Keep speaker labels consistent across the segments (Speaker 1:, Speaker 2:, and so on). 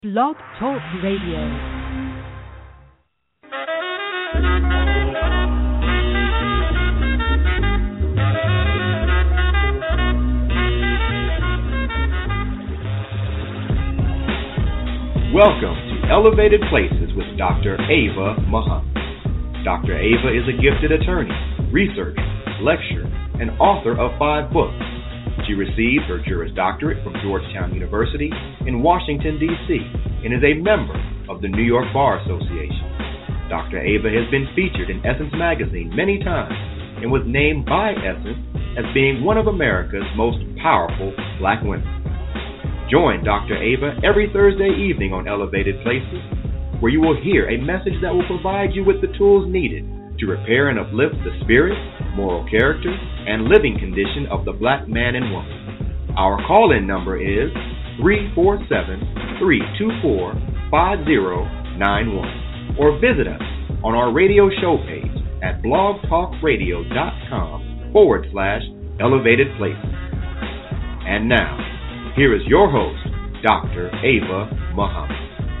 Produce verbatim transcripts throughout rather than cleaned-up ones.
Speaker 1: Blog Talk Radio.
Speaker 2: Welcome to Elevated Places with Doctor Ava Muhammad. Doctor Ava is a gifted attorney, researcher, lecturer, and author of five books. She received her Juris Doctorate from Georgetown University in Washington, D C, and is a member of the New York Bar Association. Doctor Ava has been featured in Essence magazine many times and was named by Essence as being one of America's most powerful black women. Join Doctor Ava every Thursday evening on Elevated Places, where you will hear a message that will provide you with the tools needed to repair and uplift the spirit, moral character, and living condition of the black man and woman. Our call-in number is three four seven, three two four, five zero nine one, or visit us on our radio show page at blogtalkradio.com forward slash elevated places. And now, here is your host, Doctor Ava Muhammad.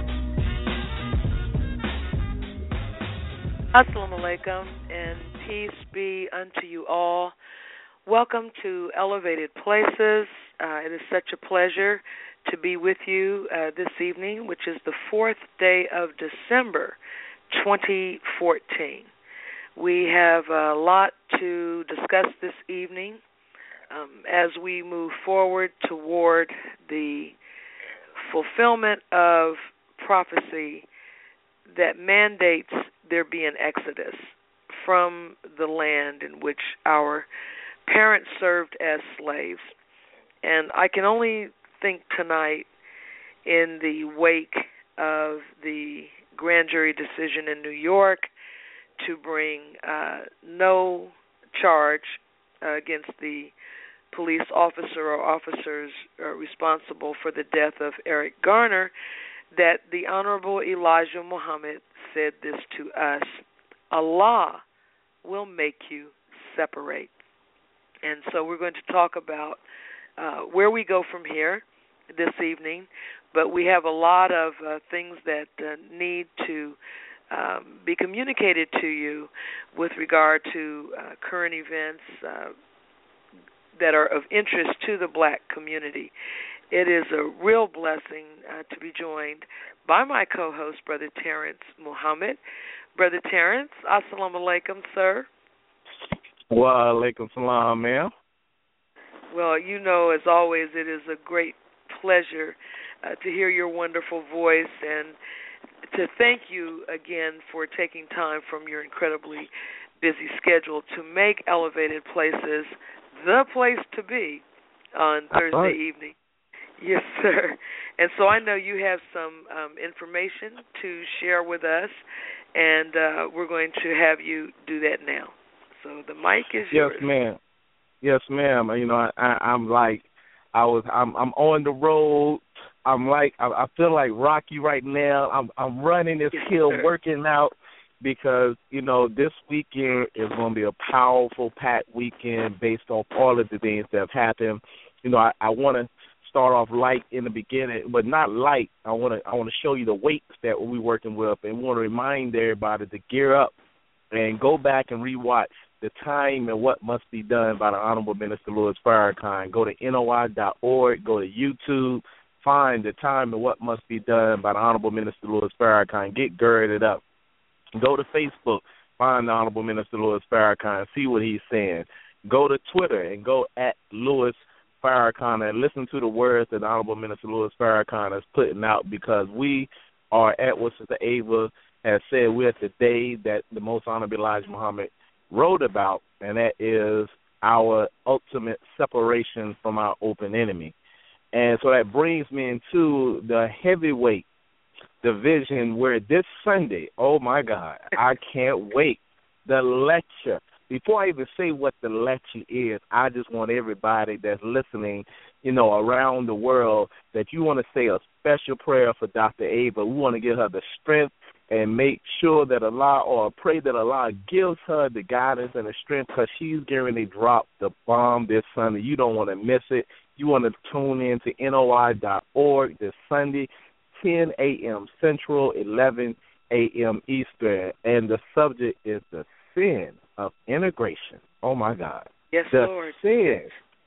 Speaker 3: Assalamu alaikum and peace be unto you all. Welcome to Elevated Places. Uh, it is such a pleasure to be with you uh, this evening, which is the fourth day of December, twenty fourteen. We have a lot to discuss this evening um, as we move forward toward the fulfillment of prophecy that mandates there be an exodus from the land in which our parents served as slaves. And I can only think tonight, in the wake of the grand jury decision in New York to bring uh, no charge uh, against the police officer or officers uh, responsible for the death of Eric Garner, that the Honorable Elijah Muhammad said this to us: Allah will make you separate. And so we're going to talk about uh, where we go from here this evening, but we have a lot of uh, things that uh, need to um, be communicated to you with regard to uh, current events uh, that are of interest to the black community. It is a real blessing uh, to be joined by my co-host, Brother Terrence Muhammad. Brother Terrence, assalamu alaikum, sir.
Speaker 4: Wa alaikum salam, ma'am.
Speaker 3: Well, you know, as always, it is a great pleasure uh, to hear your wonderful voice and to thank you again for taking time from your incredibly busy schedule to make Elevated Places the place to be on Thursday
Speaker 4: right.
Speaker 3: evening. Yes, sir. And so I know you have some um, information to share with us, and uh, we're going to have you do that now. So the mic is yours.
Speaker 4: Yes, ma'am. Yes, ma'am. You know, I, I, I'm like, I was, I'm, I'm on the road. I'm like, I, I feel like Rocky right now. I'm, I'm running this
Speaker 3: yes,
Speaker 4: hill,
Speaker 3: sir.
Speaker 4: working out, because you know this weekend is going to be a powerful, packed weekend based off all of the things that have happened. You know, I, I want to start off light in the beginning, but not light. I want to I want to show you the weights that we're working with, and we want to remind everybody to gear up and go back and rewatch The Time and What Must Be Done by the Honorable Minister Louis Farrakhan. Go to N O I dot org, go to YouTube, find The Time and What Must Be Done by the Honorable Minister Louis Farrakhan. Get girded up. Go to Facebook, find the Honorable Minister Louis Farrakhan, see what he's saying. Go to Twitter and go at Louis Farrakhan and listen to the words that the Honorable Minister Louis Farrakhan is putting out, because we are at what Sister Ava has said. We're at the day that the Most Honorable Elijah Muhammad wrote about, and that is our ultimate separation from our open enemy. And so that brings me into the heavyweight division, where this Sunday, oh my God, I can't wait, the lecture. Before I even say what the lecture is, I just want everybody that's listening, you know, around the world, that you want to say a special prayer for Doctor Ava. We want to give her the strength and make sure that Allah, or pray that Allah gives her the guidance and the strength, because she's getting to drop the bomb this Sunday. You don't want to miss it. You want to tune in to N O I dot org this Sunday. ten a.m. Central, eleven a.m. Eastern, and the subject is the sin of integration. Oh, my God.
Speaker 3: Yes,
Speaker 4: the
Speaker 3: Lord.
Speaker 4: sin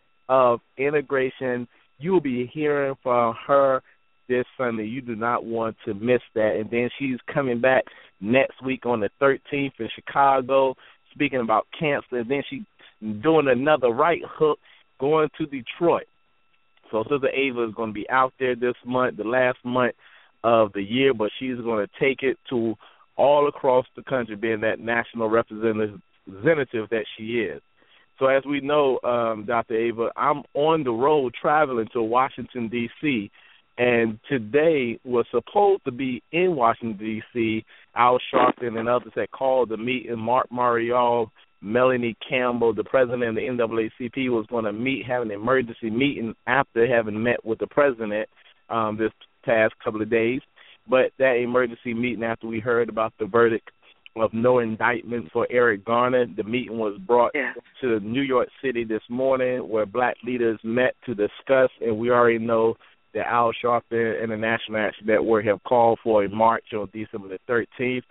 Speaker 4: of integration. You will be hearing from her this Sunday. You do not want to miss that. And then she's coming back next week on the thirteenth in Chicago, speaking about cancer. And then she's doing another right hook going to Detroit. So Sister Ava is going to be out there this month, the last month of the year, but she's going to take it to all across the country, being that national representative that she is. So as we know, um, Doctor Ava, I'm on the road traveling to Washington, D C, and today was supposed to be in Washington, D C Al Sharpton and others had called the meeting. Mark Marial, Melanie Campbell, the president of the N double A C P, was going to meet, have an emergency meeting after having met with the president um, this past couple of days. But that emergency meeting, after we heard about the verdict of no indictment for Eric Garner, the meeting was brought
Speaker 3: yeah.
Speaker 4: to New York City this morning, where black leaders met to discuss, and we already know that Al Sharpton and the National Action Network have called for a march on December the thirteenth.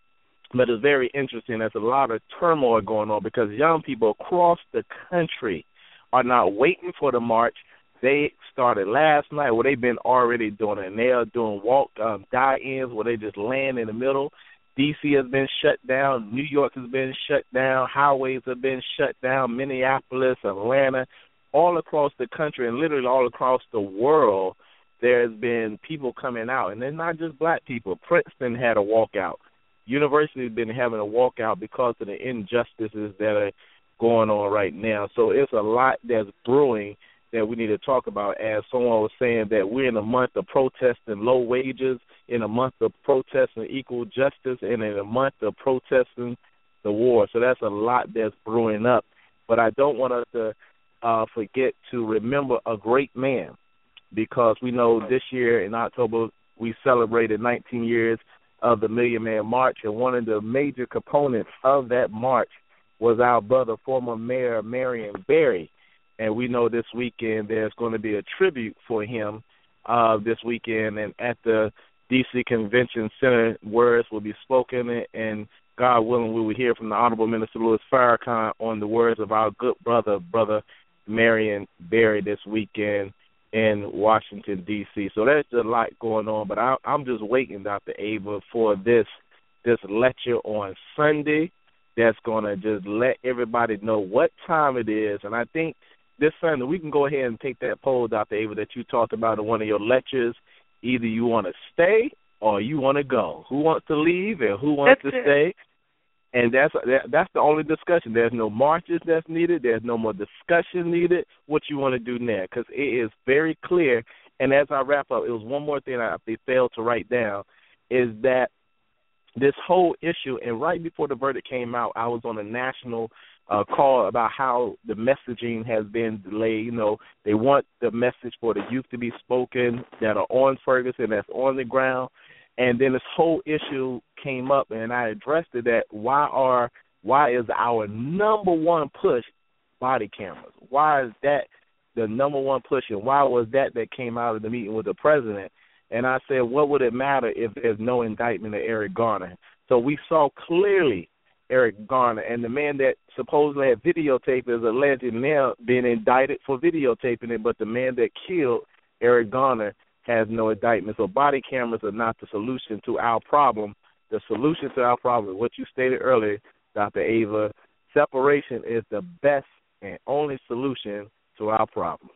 Speaker 4: But it's very interesting. There's a lot of turmoil going on because young people across the country are not waiting for the march. They started last night where they've been already doing it, and they are doing walk um, die-ins where they just land in the middle. D C has been shut down. New York has been shut down. Highways have been shut down. Minneapolis, Atlanta, all across the country and literally all across the world, there's been people coming out. And they're not just black people. Princeton had a walkout. University has been having a walkout because of the injustices that are going on right now. So it's a lot that's brewing that we need to talk about. As someone was saying, that we're in a month of protesting low wages, in a month of protesting equal justice, and in a month of protesting the war. So that's a lot that's brewing up. But I don't want us to uh, forget to remember a great man, because we know this year in October we celebrated nineteen years of the Million Man March, and one of the major components of that march was our brother, former Mayor Marion Barry. And we know this weekend there's going to be a tribute for him uh, this weekend. And at the D C Convention Center, words will be spoken, and God willing, we will hear from the Honorable Minister Louis Farrakhan on the words of our good brother, Brother Marion Barry, this weekend in Washington, D C So there's a lot going on, but I, I'm just waiting, Doctor Ava, for this this lecture on Sunday that's going to just let everybody know what time it is. And I think this Sunday we can go ahead and take that poll, Doctor Ava, that you talked about in one of your lectures. Either you want to stay or you want to go. Who wants to leave and who wants
Speaker 3: That's
Speaker 4: to
Speaker 3: it.
Speaker 4: stay? And that's that, that's the only discussion. There's no marches that's needed. There's no more discussion needed. What you want to do now, because it is very clear. And as I wrap up, it was one more thing I they failed to write down, is that this whole issue, and right before the verdict came out, I was on a national uh, call about how the messaging has been delayed. You know, they want the message for the youth to be spoken that are on Ferguson, that's on the ground. And then this whole issue came up, and I addressed it, that why are why is our number one push body cameras? Why is that the number one push, and why was that that came out of the meeting with the president? And I said, what would it matter if there's no indictment of Eric Garner? So we saw clearly Eric Garner, and the man that supposedly had videotaped is alleged now being indicted for videotaping it, but the man that killed Eric Garner has no indictment. So body cameras are not the solution to our problem. The solution to our problem is what you stated earlier, Doctor Ava. Separation is the best and only solution to our problem.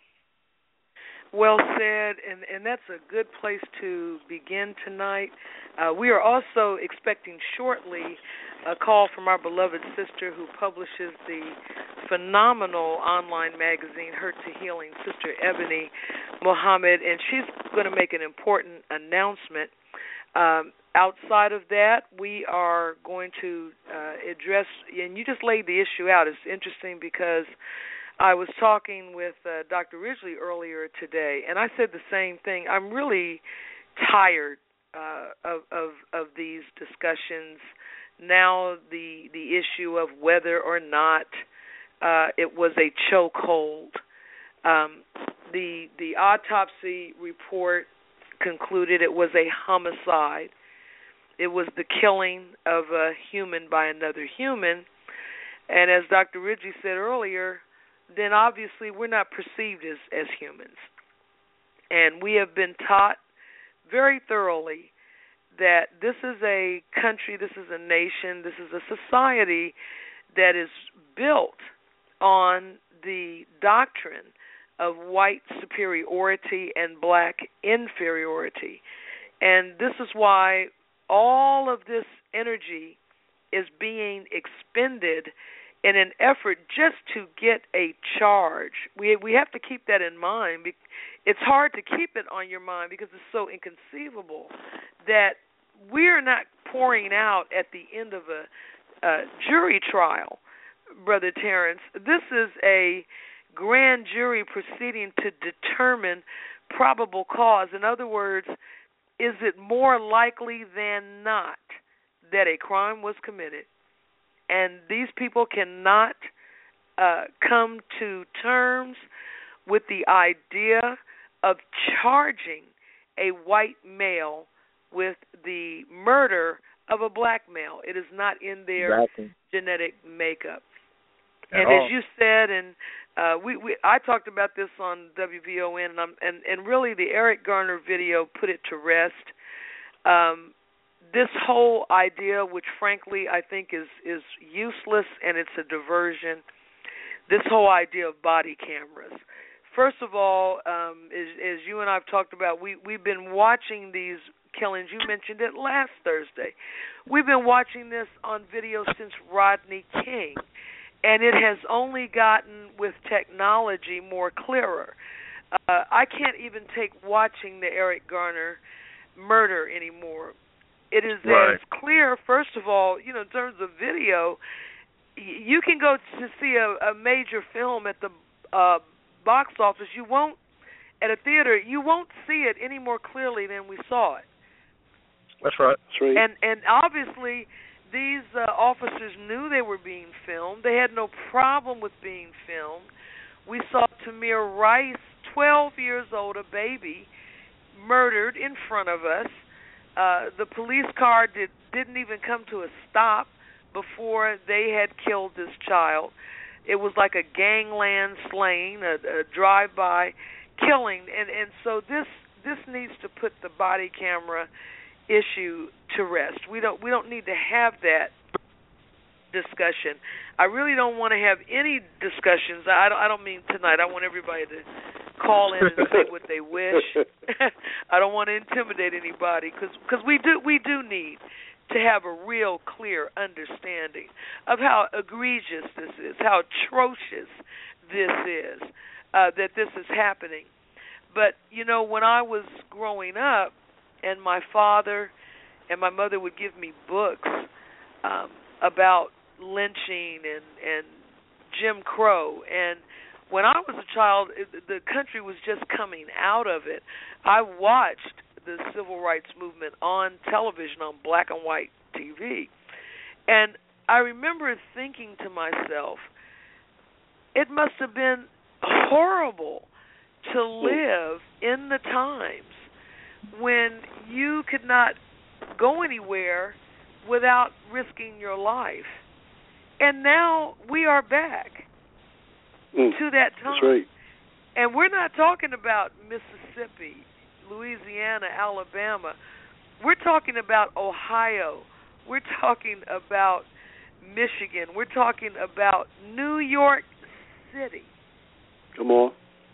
Speaker 3: Well said, and, and that's a good place to begin tonight. Uh, we are also expecting shortly a call from our beloved sister who publishes the phenomenal online magazine, Hurt to Healing, Sister Ebony Muhammad, and she's going to make an important announcement. Um, outside of that, we are going to uh, address, and you just laid the issue out. It's interesting because I was talking with uh, Doctor Ridgely earlier today, and I said the same thing. I'm really tired uh, of, of of these discussions. Now the the issue of whether or not uh, it was a chokehold. Um, the the autopsy report concluded it was a homicide. It was the killing of a human by another human. And as Doctor Ridgey said earlier, then obviously we're not perceived as, as humans. And we have been taught very thoroughly that this is a country, this is a nation, this is a society that is built on the doctrine of white superiority and black inferiority. And this is why all of this energy is being expended in an effort just to get a charge. We we have to keep that in mind. It's hard to keep it on your mind because it's so inconceivable that we're not pouring out at the end of a, a jury trial, Brother Terrence. This is a grand jury proceeding to determine probable cause. In other words, is it more likely than not that a crime was committed? And these people cannot uh, come to terms with the idea of charging a white male with the murder of a black male. It is not in their exactly. genetic makeup. At and all. As you said, and uh, we, we I talked about this on W V O N, and, I'm, and and really the Eric Garner video put it to rest. Um, this whole idea, which frankly I think is is useless and it's a diversion. This whole idea of body cameras. First of all, um, as, as you and I have talked about, we we've been watching these killings. You mentioned it last Thursday. We've been watching this on video since Rodney King. And it has only gotten, with technology, more clearer. Uh, I can't even take watching the Eric Garner murder anymore. It is right. as clear, first of all, you know, in terms of video, you can go to see a, a major film at the uh, box office. You won't, at a theater, you won't see it any more clearly than we saw it.
Speaker 5: That's right. That's right.
Speaker 3: And, and obviously, these uh, officers knew they were being filmed. They had no problem with being filmed. We saw Tamir Rice, twelve years old, a baby, murdered in front of us. Uh, the police car did, didn't even come to a stop before they had killed this child. It was like a gangland slaying, a, a drive-by killing. And, and so this this needs to put the body camera issue to rest. We don't we don't need to have that discussion. I really don't want to have any discussions. I don't, I don't mean tonight. I want everybody to call in and say what they wish. I don't want to intimidate anybody because because we do we do need to have a real clear understanding of how egregious this is, how atrocious this is, uh, that this is happening. But you know, when I was growing up, and my father and my mother would give me books um, about lynching and, and Jim Crow. And when I was a child, it, the country was just coming out of it. I watched the civil rights movement on television, on black and white T V. And I remember thinking to myself, it must have been horrible to live in the times when you could not go anywhere without risking your life. And now we are back mm, to that time.
Speaker 5: That's right.
Speaker 3: And we're not talking about Mississippi, Louisiana, Alabama. We're talking about Ohio. We're talking about Michigan. We're talking about New York City.
Speaker 5: Come on.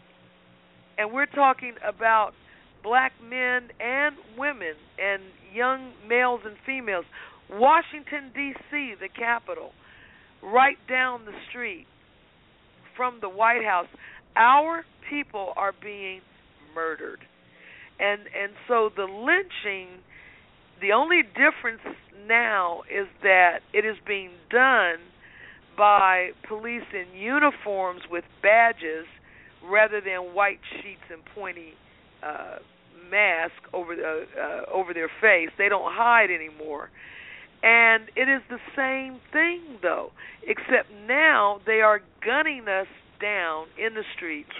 Speaker 3: And we're talking about black men and women and young males and females. Washington, D C, the capital, right down the street from the White House. Our people are being murdered. And and so the lynching, the only difference now is that it is being done by police in uniforms with badges rather than white sheets and pointy uh, mask over uh, uh, over their face. They don't hide anymore. And it is the same thing, though, except now they are gunning us down in the streets
Speaker 5: right.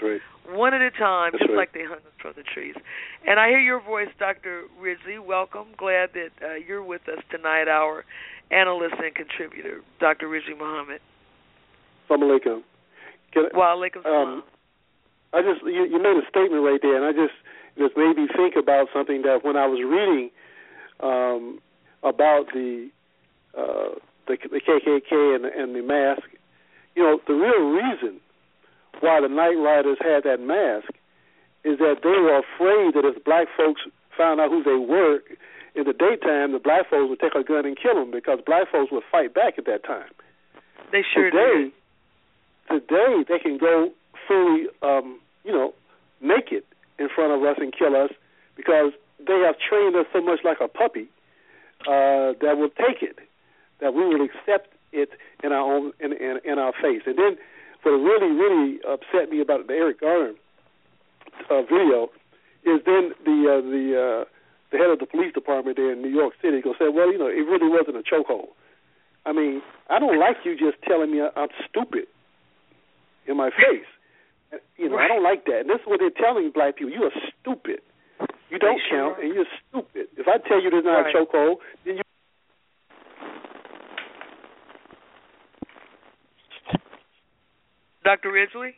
Speaker 3: one at a time,
Speaker 5: That's
Speaker 3: just
Speaker 5: right.
Speaker 3: like they hung us from the trees. And I hear your voice, Doctor Ridgely. Welcome. Glad that uh, you're with us tonight, our analyst and contributor, Doctor Ridgely Muhammad.
Speaker 5: Assalamu alaikum. Can I-
Speaker 3: Wa alaikum salam.
Speaker 5: Um, I just you, you made a statement right there, and I just just made me think about something that when I was reading um, about the, uh, the the K K K and, and the mask, you know, the real reason why the Night Riders had that mask is that they were afraid that if black folks found out who they were in the daytime, the black folks would take a gun and kill them because black folks would fight back at that time.
Speaker 3: They sure
Speaker 5: today,
Speaker 3: did.
Speaker 5: Today, they can go fully, um, you know, naked in front of us and kill us because they have trained us so much like a puppy uh, that will take it, that we will accept it in our own in, in, in our face. And then what really, really upset me about the Eric Garner uh, video is then the uh, the uh, the head of the police department there in New York City go say, well, you know, it really wasn't a chokehold. I mean, I don't like you just telling me I'm stupid in my face. You know, I don't like that. And this is what they're telling black people. You are stupid. You don't
Speaker 3: sure
Speaker 5: count,
Speaker 3: are.
Speaker 5: and you're stupid. If I tell you there's not
Speaker 3: Right.
Speaker 5: a chokehold, then you...
Speaker 3: Doctor Ridgely?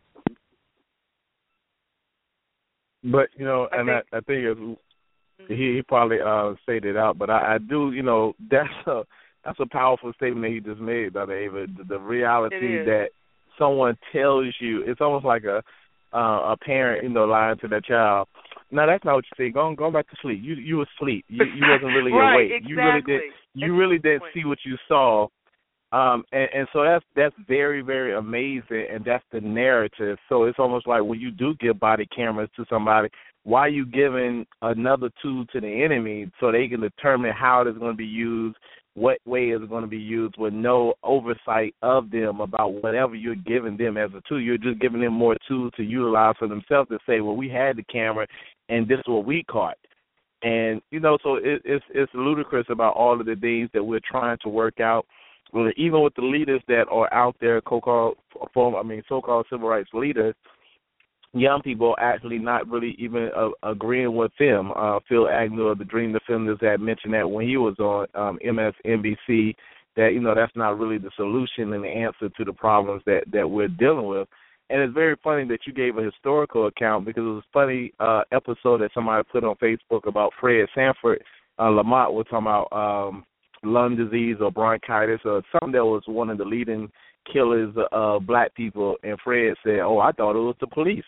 Speaker 4: But, you know,
Speaker 3: I
Speaker 4: and
Speaker 3: think-
Speaker 4: I, I think it's, he, he probably uh, stated it out, but I, I do, you know, that's a, that's a powerful statement that he just made, Doctor Ava. The, the reality
Speaker 3: It is.
Speaker 4: that someone tells you, it's almost like a uh, a parent, you know, lying to their child. No, that's not what you say. Go go back to sleep. You you were asleep. You you wasn't really
Speaker 3: right,
Speaker 4: awake.
Speaker 3: Exactly.
Speaker 4: You really did. You
Speaker 3: That's
Speaker 4: really
Speaker 3: the
Speaker 4: didn't
Speaker 3: point.
Speaker 4: see what you saw. Um, and, and so that's that's very, very amazing, and that's the narrative. So it's almost like when you do give body cameras to somebody, why are you giving another tool to the enemy so they can determine how it is going to be used, what way is it going to be used, with no oversight of them about whatever you're giving them as a tool. You're just giving them more tools to utilize for themselves to say, well, we had the camera, and this is what we caught. And, you know, so it, it's it's ludicrous about all of the things that we're trying to work out. Well, even with the leaders that are out there, so-called, I mean, so-called civil rights leaders, young people actually not really even uh, agreeing with them. Uh, Phil Agnew of the Dream Defenders had mentioned that when he was on um, M S N B C, that, you know, that's not really the solution and the answer to the problems that, that we're dealing with. And it's very funny that you gave a historical account, because it was a funny uh, episode that somebody put on Facebook about Fred Sanford. Uh, Lamont was talking about um, lung disease or bronchitis or something that was one of the leading killers of black people, and Fred said, oh, I thought it was the police.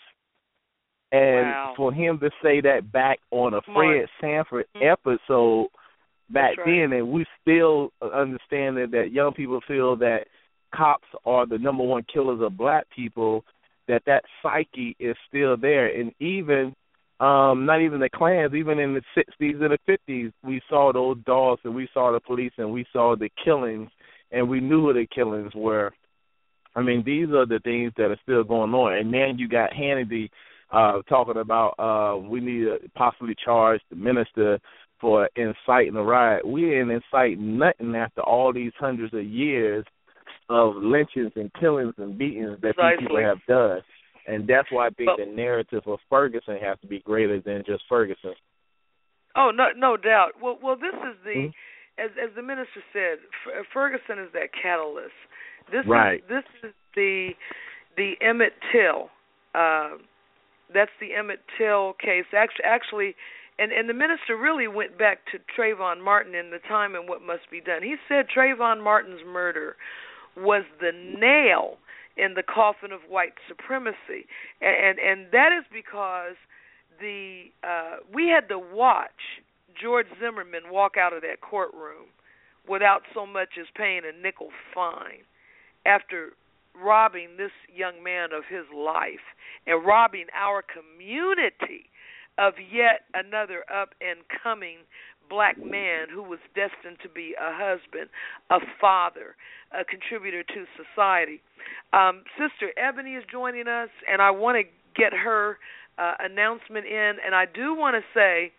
Speaker 4: And
Speaker 3: Wow.
Speaker 4: for him to say that back on a
Speaker 3: Come
Speaker 4: Fred
Speaker 3: on.
Speaker 4: Sanford
Speaker 3: Mm-hmm.
Speaker 4: episode back
Speaker 3: That's right.
Speaker 4: then, and we still understanding that young people feel that cops are the number one killers of black people, that that psyche is still there. And even Um, not even the Klans, even in the sixties and the fifties, we saw those dogs and we saw the police and we saw the killings, and we knew who the killings were. I mean, these are the things that are still going on. And then you got Hannity uh, talking about uh, we need to possibly charge the minister for inciting a riot. We ain't inciting nothing after all these hundreds of years of lynchings and killings and beatings that
Speaker 3: Precisely.
Speaker 4: these people have done. And that's why I think
Speaker 3: But-
Speaker 4: the narrative of Ferguson has to be greater than just Ferguson.
Speaker 3: Oh, no, no doubt. Well, well, this is the,
Speaker 4: Mm-hmm.
Speaker 3: as as the minister said, F- Ferguson is that catalyst. This
Speaker 4: Right.
Speaker 3: is this is the the Emmett Till. Uh, that's the Emmett Till case. Actually, actually, and and the minister really went back to Trayvon Martin in the time and what must be done. He said Trayvon Martin's murder was the nail in the coffin of white supremacy, and and, and that is because the uh, we had to watch George Zimmerman walk out of that courtroom without so much as paying a nickel fine after robbing this young man of his life and robbing our community of yet another up-and-coming black man who was destined to be a husband, a father, a contributor to society. Um, Sister Ebony is joining us, and I want to get her uh, announcement in, and I do want to say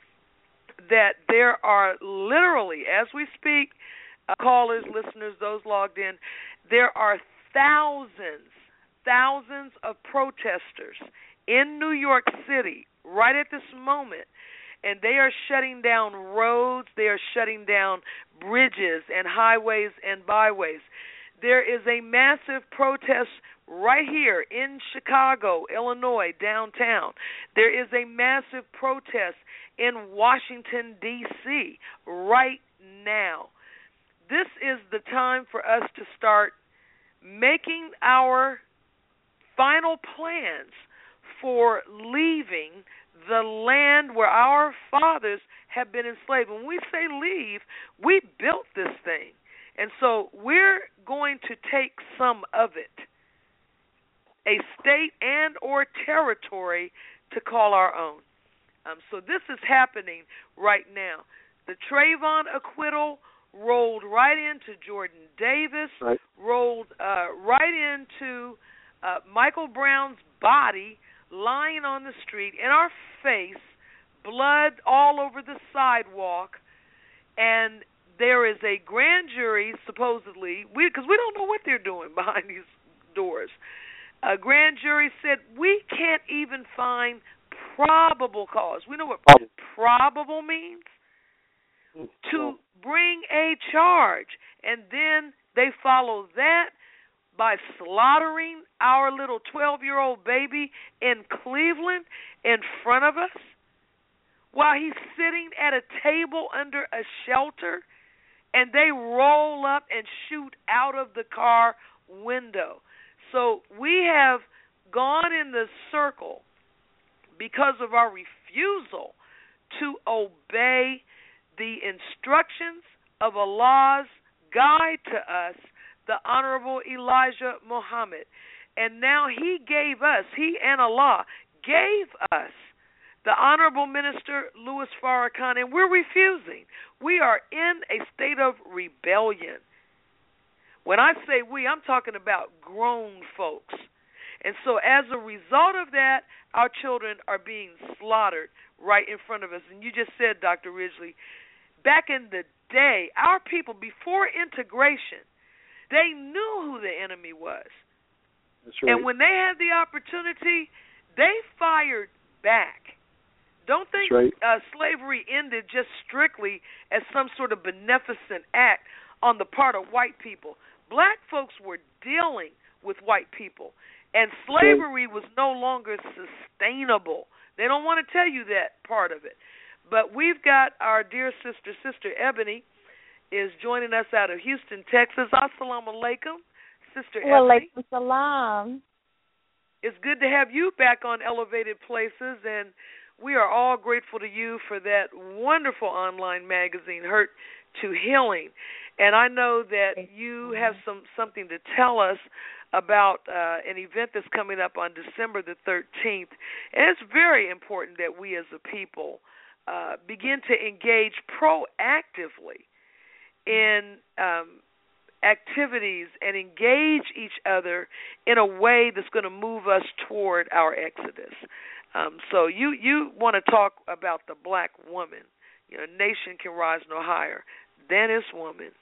Speaker 3: that there are literally, as we speak, uh, callers, listeners, those logged in, there are thousands, thousands of protesters in New York City right at this moment, and they are shutting down roads, they are shutting down bridges and highways and byways. There is a massive protest right here in Chicago, Illinois, downtown. There is a massive protest in Washington, D C right now. This is the time for us to start making our final plans for leaving the land where our fathers have been enslaved. When we say leave, we built this thing. And so we're going to take some of it, a state and or territory, to call our own. Um, so this is happening right now. The Trayvon acquittal rolled right into Jordan Davis,
Speaker 5: right.
Speaker 3: rolled uh, right into uh, Michael Brown's body lying on the street in our face, blood all over the sidewalk, and there is a grand jury, supposedly, because we, we don't know what they're doing behind these doors. A grand jury said, we can't even find probable cause. We know what probable means. To bring a charge. And then they follow that by slaughtering our little twelve-year-old baby in Cleveland in front of us while he's sitting at a table under a shelter, and they roll up and shoot out of the car window. So we have gone in the circle because of our refusal to obey the instructions of Allah's guide to us, the Honorable Elijah Muhammad. And now he gave us, he and Allah gave us the Honorable Minister Louis Farrakhan, and we're refusing. We are in a state of rebellion. When I say we, I'm talking about grown folks. And so as a result of that, our children are being slaughtered right in front of us. And you just said, Doctor Ridgely, back in the day, our people, before integration, they knew who the enemy was.
Speaker 5: That's right.
Speaker 3: And when they had the opportunity, they fired back. Don't think
Speaker 5: right.
Speaker 3: uh, slavery ended just strictly as some sort of beneficent act on the part of white people. Black folks were dealing with white people, and slavery was no longer sustainable. They don't want to tell you that part of it. But we've got our dear sister, Sister Ebony, is joining us out of Houston, Texas. Assalamu alaikum, Sister Ebony.
Speaker 6: Wa alaikum salam.
Speaker 3: It's good to have you back on Elevated Places, and we are all grateful to you for that wonderful online magazine, Hurt to Healing. And I know that you have some something to tell us about uh, an event that's coming up on December the thirteenth. And it's very important that we as a people uh, begin to engage proactively in um, activities and engage each other in a way that's going to move us toward our exodus. Um, so you, you want to talk about the black woman. You know, nation can rise no higher than its woman.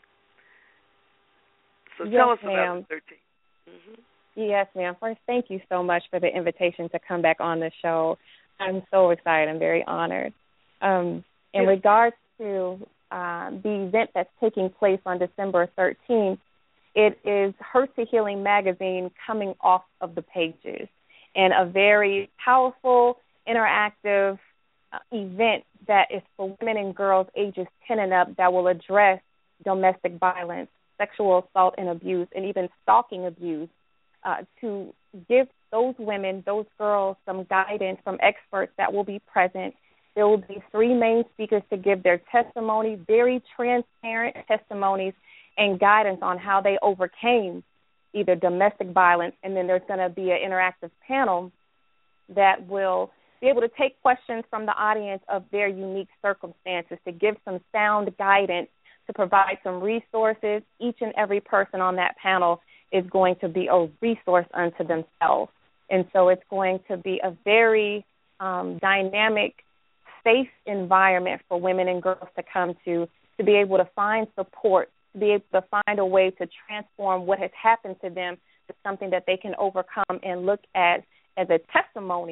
Speaker 3: So
Speaker 6: yes,
Speaker 3: tell us
Speaker 6: ma'am.
Speaker 3: about the thirteenth. Mm-hmm.
Speaker 6: Yes, ma'am. First, thank you so much for the invitation to come back on the show. I'm so excited. I'm very honored. Um, in yes. regards to uh, the event that's taking place on December thirteenth, it is Hurt to Healing magazine coming off of the pages, and a very powerful, interactive uh, event that is for women and girls ages ten and up that will address domestic violence, sexual assault and abuse, and even stalking abuse, uh, to give those women, those girls, some guidance from experts that will be present. There will be three main speakers to give their testimony, very transparent testimonies and guidance on how they overcame either domestic violence, and then there's going to be an interactive panel that will be able to take questions from the audience of their unique circumstances to give some sound guidance, to provide some resources. Each and every person on that panel is going to be a resource unto themselves. And so it's going to be a very um, dynamic, safe environment for women and girls to come to, to be able to find support, to be able to find a way to transform what has happened to them to something that they can overcome and look at as a testimony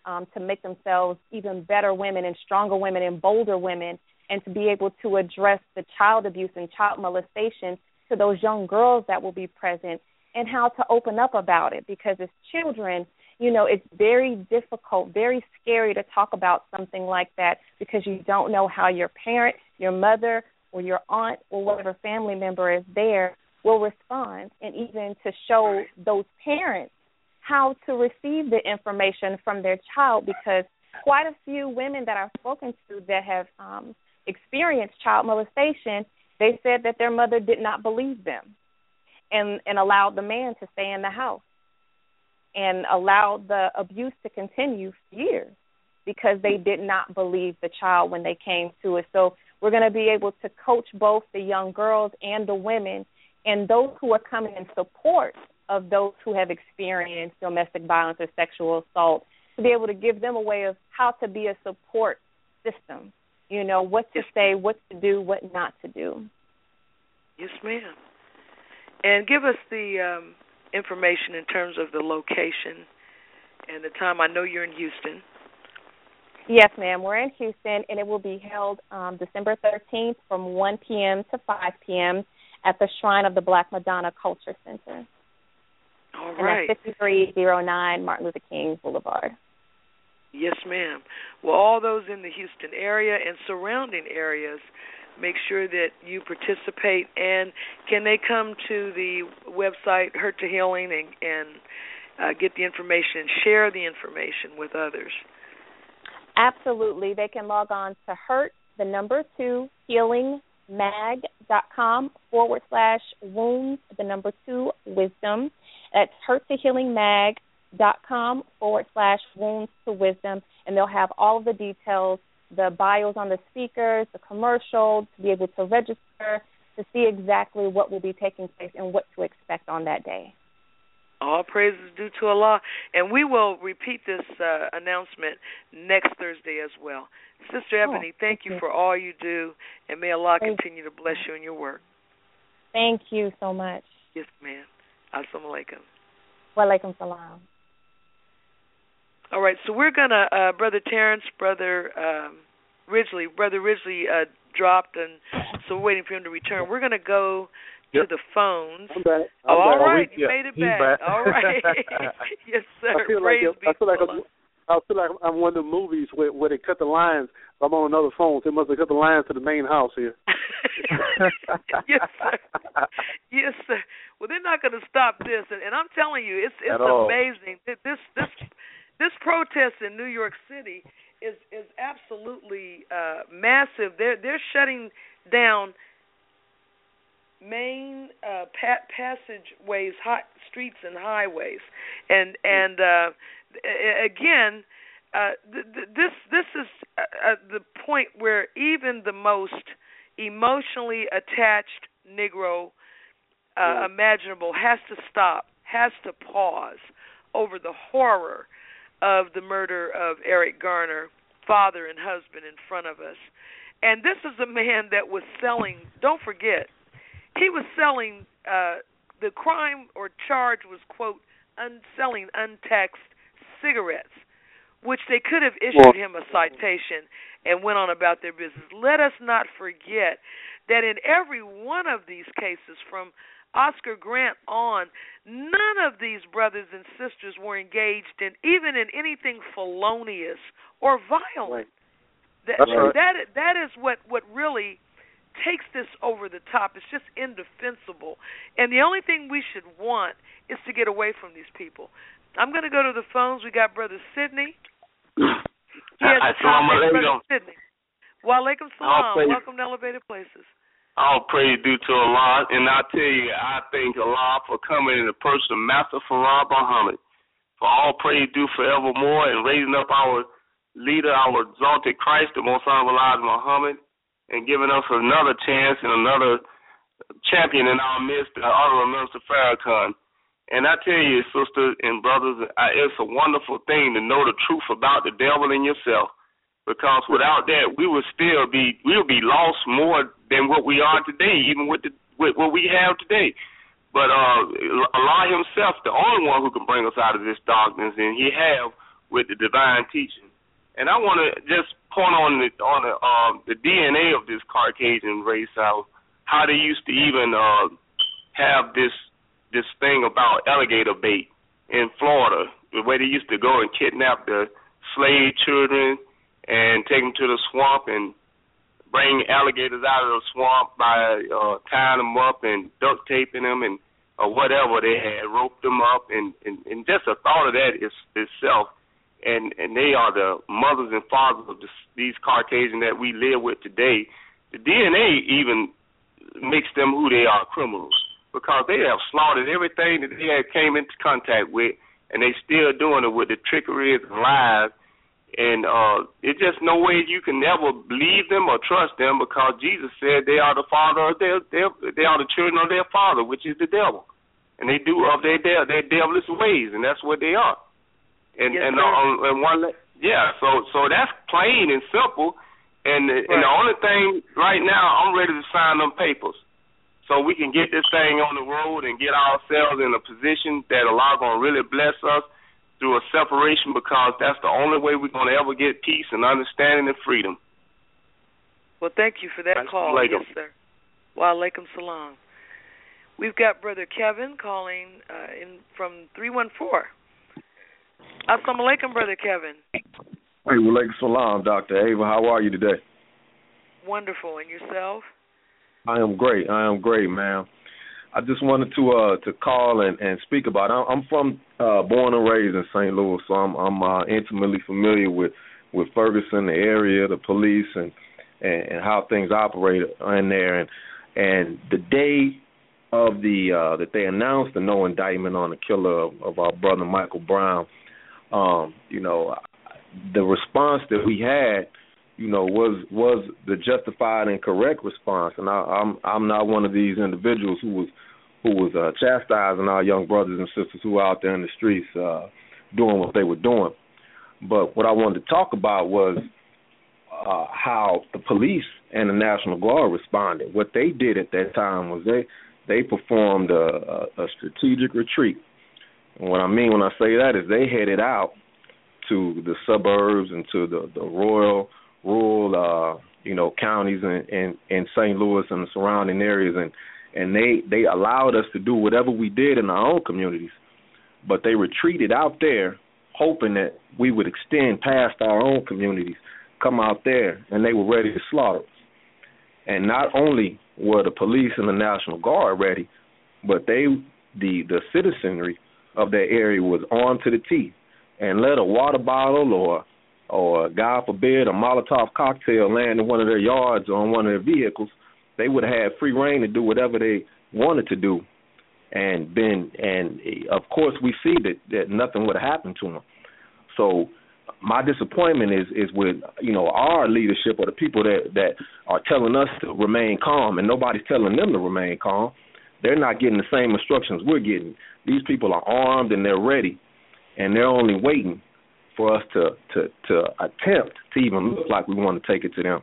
Speaker 6: um, to make themselves even better women and stronger women and bolder women, and to be able to address the child abuse and child molestation to those young girls that will be present, and how to open up about it. Because as children, you know, it's very difficult, very scary to talk about something like that, because you don't know how your parent, your mother, or your aunt, or whatever family member is there will respond, and even to show those parents how to receive the information from their child, because quite a few women that I've spoken to that have um, experienced child molestation, they said that their mother did not believe them and, and allowed the man to stay in the house and allowed the abuse to continue for years because they did not believe the child when they came to it. So we're going to be able to coach both the young girls and the women and those who are coming in support of those who have experienced domestic violence or sexual assault, to be able to give them a way of how to be a support system, you know, what to say, what to do, what not to do.
Speaker 3: Yes, ma'am. And give us the um, information in terms of the location and the time. I know you're in Houston.
Speaker 6: Yes, ma'am. We're in Houston, and it will be held um, December thirteenth from one p.m. to five p.m. at the Shrine of the Black Madonna Culture Center.
Speaker 3: All
Speaker 6: and
Speaker 3: right.
Speaker 6: that's fifty-three oh nine Martin Luther King Boulevard.
Speaker 3: Yes, ma'am. Well, all those in the Houston area and surrounding areas, make sure that you participate. And can they come to the website Hurt to Healing and, and uh, get the information and share the information with others?
Speaker 6: Absolutely. They can log on to hurt, the number two, healing mag dot com forward slash wounds, the number two, wisdom. That's hurt to healing mag dot com forward slash wounds to wisdom, and they'll have all of the details, the bios on the speakers, the commercial, to be able to register, to see exactly what will be taking place and what to expect on that day.
Speaker 3: All praise is due to Allah. And we will repeat this uh, announcement next Thursday as well. Sister Ebony, oh, thank, thank you for all you do, and may Allah thank continue to bless you in your work.
Speaker 6: Thank you so much.
Speaker 3: Yes, ma'am. Assalamu alaikum.
Speaker 6: Wa alaikum salam.
Speaker 3: All right, so we're going to, uh, Brother Terrence, Brother um, Ridgely, Brother Ridgely uh, dropped, and so we're waiting for him to return. We're going to go
Speaker 5: Yep.
Speaker 3: to the phones.
Speaker 5: I'm back. I'm
Speaker 3: oh, all
Speaker 5: back.
Speaker 3: right, you
Speaker 5: yeah.
Speaker 3: made it
Speaker 5: He's
Speaker 3: back.
Speaker 5: back.
Speaker 3: All right. Yes, sir.
Speaker 5: I feel
Speaker 3: Praise
Speaker 5: like
Speaker 3: be
Speaker 5: I feel like
Speaker 3: Allah.
Speaker 5: I feel like I'm one of the movies where, where they cut the lines. I'm on another phone. They must have cut the lines to the main house here.
Speaker 3: Yes, sir. Yes, sir. Well, they're not going to stop this, and, and I'm telling you, it's it's
Speaker 5: At all.
Speaker 3: amazing. This this this protest in New York City is is absolutely uh, massive. They're they're shutting down main uh, pa- passageways, hot streets, and highways, and and uh, again, uh, th- th- this this is uh, uh, the point where even the most emotionally attached Negro uh, imaginable has to stop, has to pause over the horror of the murder of Eric Garner, father and husband, in front of us. And this is a man that was selling, don't forget, he was selling, uh, the crime or charge was, quote, un- selling untaxed cigarettes, which they could have issued him a citation and went on about their business. Let us not forget that in every one of these cases, from Oscar Grant on, none of these brothers and sisters were engaged in even in anything felonious or violent. That,
Speaker 5: right.
Speaker 3: that, that is what, what really takes this over the top. It's just indefensible. And the only thing we should want is to get away from these people. I'm going to go to the phones. We got Brother Sidney. He has a topic, Brother Sidney. Wa alaikum salam. Welcome to Elevated Places.
Speaker 7: All praise due to Allah. And I tell you, I thank Allah for coming in the person of Master Farah Muhammad. For all praise due forevermore and raising up our leader, our exalted Christ, the most honorable Elijah Muhammad, and giving us another chance and another champion in our midst, the Honorable Minister Farrakhan. And I tell you, sisters and brothers, it's a wonderful thing to know the truth about the devil and yourself, because without that, we would still be we would be lost more than what we are today, even with, the, with what we have today. But uh, Allah Himself, the only one who can bring us out of this darkness, and He have with the divine teaching. And I want to just point on the on the, uh, the D N A of this Caucasian race, how how they used to even uh, have this this thing about alligator bait in Florida, the way they used to go and kidnap the slave children and take them to the swamp and bring alligators out of the swamp by uh, tying them up and duct taping them and or whatever they had, roped them up, and, and, and just the thought of that is itself. And and they are the mothers and fathers of this, these Caucasians that we live with today. The D N A even makes them who they are, criminals, because they have slaughtered everything that they had came into contact with, and they still doing it with the trickery and lies. And uh, it's just no way you can ever believe them or trust them, because Jesus said they are the father of their, their they are the children of their father, which is the devil, and they do of their their, their devilish ways, and that's what they are. And
Speaker 3: yes,
Speaker 7: and, uh, and one, yeah. So so that's plain and simple. And the, right. and the only thing right now, I'm ready to sign them papers, so we can get this thing on the road and get ourselves in a position that Allah gonna really bless us through a separation, because that's the only way we're gonna ever get peace and understanding and freedom.
Speaker 3: Well, thank you for that call, yes, sir. Wa alaikum salam. We've got Brother Kevin calling uh, in from three one four. Assalamu alaikum, Brother Kevin.
Speaker 8: Hey, wa alaikum salam, Doctor Ava. How are you today?
Speaker 3: Wonderful. And yourself?
Speaker 8: I am great. I am great, ma'am. I just wanted to uh, to call and, and speak about it. I'm from uh, born and raised in Saint Louis, so I'm, I'm uh, intimately familiar with, with Ferguson, the area, the police, and, and, and how things operate in there. And and the day of the uh, that they announced the no indictment on the killer of, of our brother Michael Brown, um, you know, the response that we had, you know, was was the justified and correct response. And I, I'm I'm not one of these individuals who was who was uh, chastising our young brothers and sisters who were out there in the streets uh, doing what they were doing. But what I wanted to talk about was uh, how the police and the National Guard responded. What they did at that time was they they performed a, a, a strategic retreat. And what I mean when I say that is they headed out to the suburbs and to the, the rural, rural, uh, you know, counties in, in, in Saint Louis and the surrounding areas, and, and they, they allowed us to do whatever we did in our own communities, but they retreated out there hoping that we would extend past our own communities, come out there, and they were ready to slaughter us. And not only were the police and the National Guard ready, but they, the, the citizenry of that area was armed to the teeth, and let a water bottle or, or God forbid, a Molotov cocktail land in one of their yards or on one of their vehicles, they would have had free reign to do whatever they wanted to do. And been, and of course, we see that, that nothing would have happened to them. So my disappointment is is with, you know, our leadership or the people that, that are telling us to remain calm, and nobody's telling them to remain calm. They're not getting the same instructions we're getting. These people are armed and they're ready, and they're only waiting for us to, to, to attempt to even look like we want to take it to them.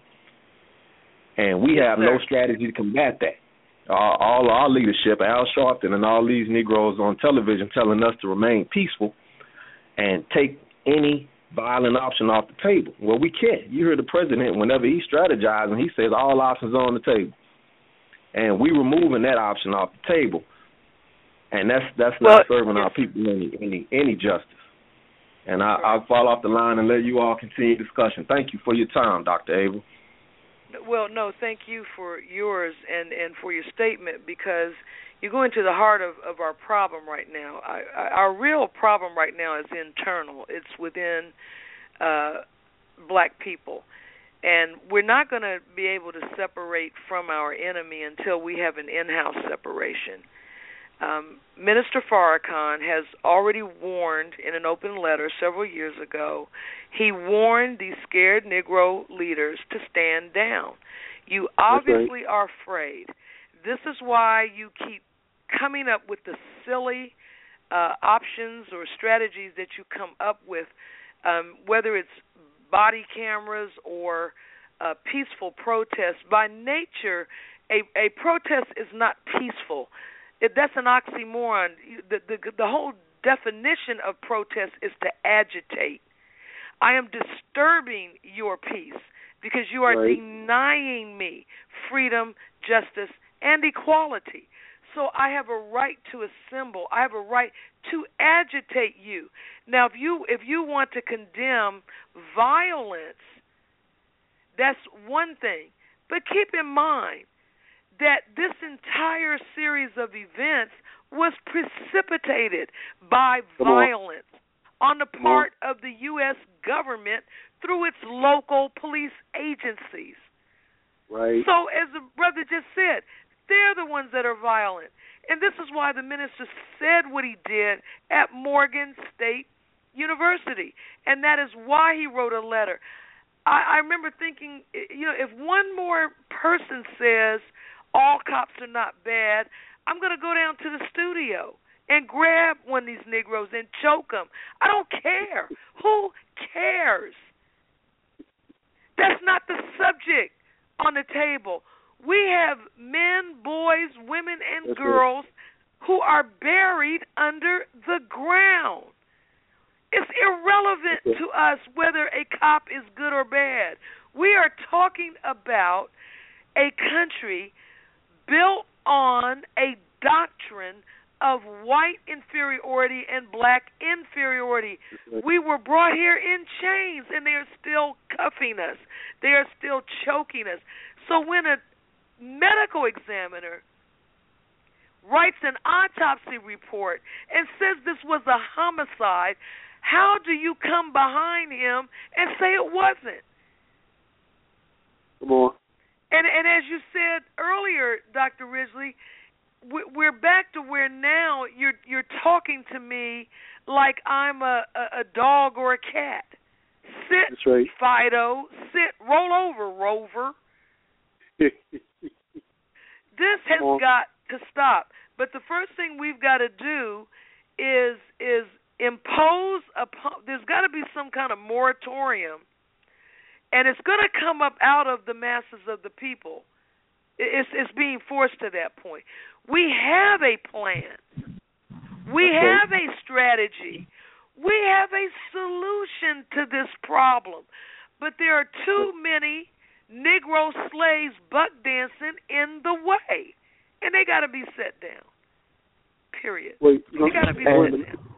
Speaker 8: And we have no strategy to combat that. All, all our leadership, Al Sharpton and all these Negroes on television telling us to remain peaceful and take any violent option off the table. Well, we can't. You hear the president, whenever he strategizes, he says all options are on the table. And we removing that option off the table. And that's that's
Speaker 3: well,
Speaker 8: not serving our people any any, any justice. And I, I'll fall off the line and let you all continue discussion. Thank you for your time, Doctor Abel.
Speaker 3: Well, no, thank you for yours and, and for your statement, because you go into the heart of, of our problem right now. I, I, our real problem right now is internal. It's within uh, black people. And we're not going to be able to separate from our enemy until we have an in-house separation. Um, Minister Farrakhan has already warned in an open letter several years ago. He warned these scared Negro leaders to stand down. You obviously are afraid. This is why you keep coming up with the silly uh, options or strategies that you come up with, um, whether it's body cameras or uh, peaceful protests. By nature, a, a protest is not peaceful. It, that's an oxymoron. The, the, the whole definition of protest is to agitate. I am disturbing your peace because you are
Speaker 5: right.
Speaker 3: denying me freedom, justice, and equality. So I have a right to assemble. I have a right to agitate you. Now, if you if you want to condemn violence, that's one thing. But keep in mind that this entire series of events was precipitated by
Speaker 5: Come
Speaker 3: violence on, on the
Speaker 5: Come
Speaker 3: part
Speaker 5: on.
Speaker 3: of the U S government through its local police agencies.
Speaker 5: Right.
Speaker 3: So, as the brother just said, they're the ones that are violent. And this is why the minister said what he did at Morgan State University. And that is why he wrote a letter. I, I remember thinking, you know, if one more person says all cops are not bad, I'm going to go down to the studio and grab one of these Negroes and choke them. I don't care. Who cares? That's not the subject on the table. We have men, boys, women, and
Speaker 5: That's
Speaker 3: girls right. who are buried under the ground. It's irrelevant
Speaker 5: okay.
Speaker 3: to us whether a cop is good or bad. We are talking about a country built on a doctrine of white inferiority and black inferiority.
Speaker 5: Right.
Speaker 3: We were brought here in chains, and they are still cuffing us. They are still choking us. So when a medical examiner writes an autopsy report and says this was a homicide, how do you come behind him and say it wasn't?
Speaker 5: Come on.
Speaker 3: And and as you said earlier, Doctor Ridgely, we're back to where now you're you're talking to me like I'm a, a, a dog or a cat. Sit,
Speaker 5: That's right.
Speaker 3: Fido. Sit. Roll over, Rover. This has
Speaker 5: well,
Speaker 3: got to stop. But the first thing we've got to do is is impose upon. There's got to be some kind of moratorium, and it's going to come up out of the masses of the people. It's it's being forced to that point. We have a plan. We
Speaker 5: okay.
Speaker 3: have a strategy. We have a solution to this problem. But there are too many Negro slaves buck dancing in the way, and they got to be set down. Period.
Speaker 5: Wait,
Speaker 3: they got to be
Speaker 4: and,
Speaker 3: set down.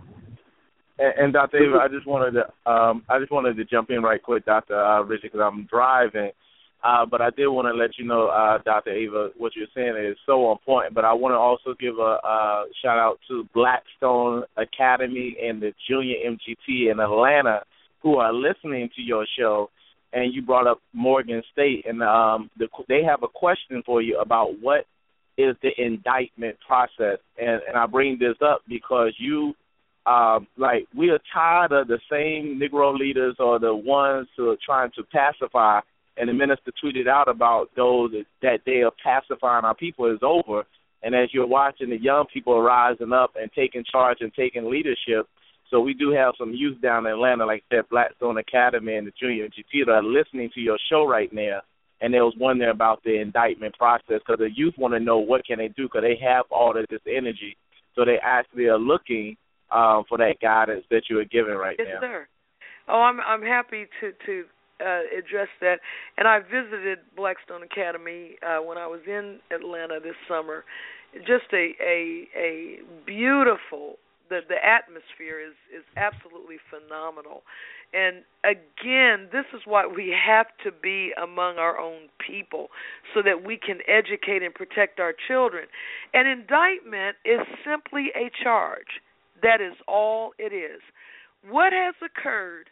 Speaker 4: And, and Doctor Ava, I just wanted to um, I just wanted to jump in right quick, Doctor Uh, Richard, because I'm driving. Uh, but I did want to let you know, uh, Doctor Ava, what you're saying is so important. But I want to also give a, a shout out to Blackstone Academy and the Junior M G T in Atlanta who are listening to your show. And you brought up Morgan State, and um, the, they have a question for you about what is the indictment process. And, and I bring this up because you, uh, like, we are tired of the same Negro leaders or the ones who are trying to pacify. And the minister tweeted out about those that day of pacifying our people is over. And as you're watching the young people rising up and taking charge and taking leadership, so we do have some youth down in Atlanta, like I said, Blackstone Academy and the Junior G T that are listening to your show right now. And there was one there about the indictment process because the youth want to know what can they do because they have all of this energy. So they actually are looking um, for that guidance that you are giving right
Speaker 3: yes,
Speaker 4: now.
Speaker 3: Yes, sir. Oh, I'm I'm happy to to uh, address that. And I visited Blackstone Academy uh, when I was in Atlanta this summer. Just a a, a beautiful. The the atmosphere is, is absolutely phenomenal. And again, this is why we have to be among our own people so that we can educate and protect our children. An indictment is simply a charge. That is all it is. What has occurred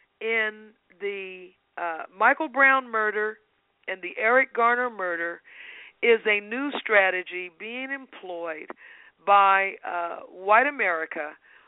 Speaker 3: in the uh, Michael Brown murder and the Eric Garner murder is a new strategy being employed by uh, white America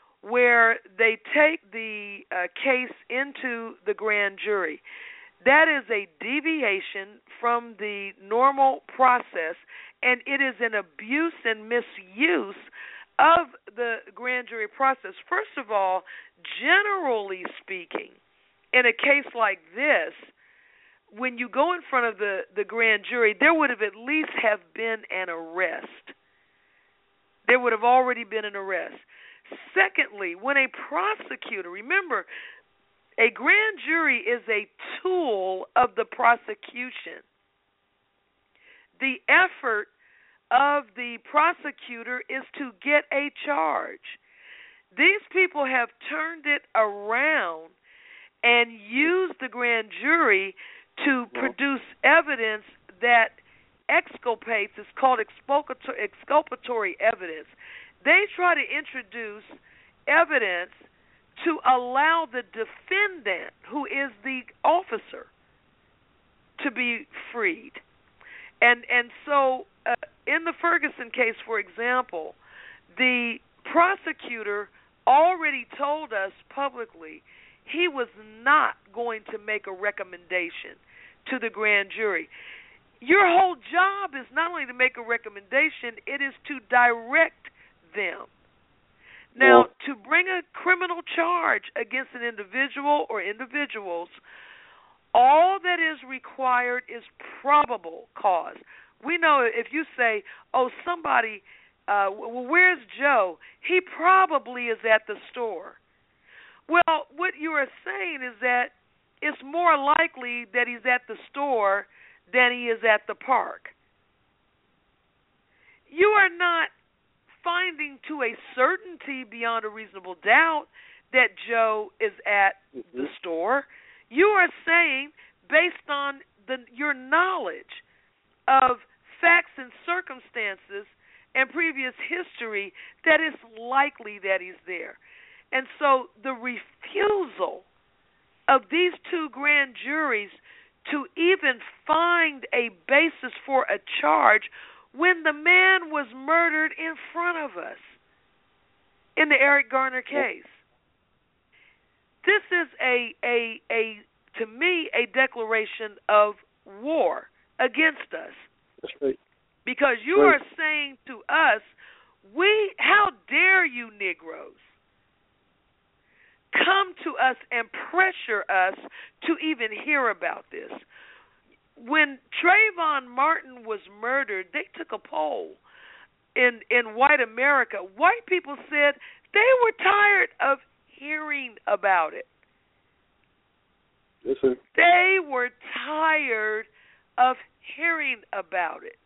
Speaker 3: where they take the uh, case into the grand jury. That is a deviation from the normal process, and it is an abuse and misuse of the grand jury process. First of all, generally speaking, in a case like this, when you go in front of the, the grand jury, there would have at least have been an arrest. There would have already been an arrest. Secondly, when a prosecutor, remember, A grand jury is a tool of the prosecution. The effort of the prosecutor is to get a charge. These people have turned it around and used the grand jury to produce evidence that exculpates. It's called exculpatory, exculpatory evidence. They try to introduce evidence to allow the defendant, who is the officer, to be freed. And and so uh, in the Ferguson case, for example, the prosecutor already told us publicly he was not going to make a recommendation to the grand jury. Your whole job is not only to make a recommendation, it is to direct them. Now, to bring a criminal charge against an individual or individuals, all that is required is probable cause. We know if you say, oh, somebody, uh, well, where's Joe? He probably is at the store. Well, what you are saying is that it's more likely that he's at the store than he is at the park. You are not finding to a certainty beyond a reasonable doubt that Joe is at mm-hmm. the store. You are saying, based on the, your knowledge of facts and circumstances and previous history, that it's likely that he's there. And so the refusal of these two grand juries to even find a basis for a charge when the man was murdered in front of us in the Eric Garner case. This is a a a to me a declaration of war against us.
Speaker 5: That's right.
Speaker 3: Because you
Speaker 5: right.
Speaker 3: are saying to us, we how dare you Negroes come to us and pressure us to even hear about this. When Trayvon Martin was murdered, they took a poll in in white America. White people said they were tired of hearing about it.
Speaker 5: Yes, sir.
Speaker 3: They were tired of hearing about it.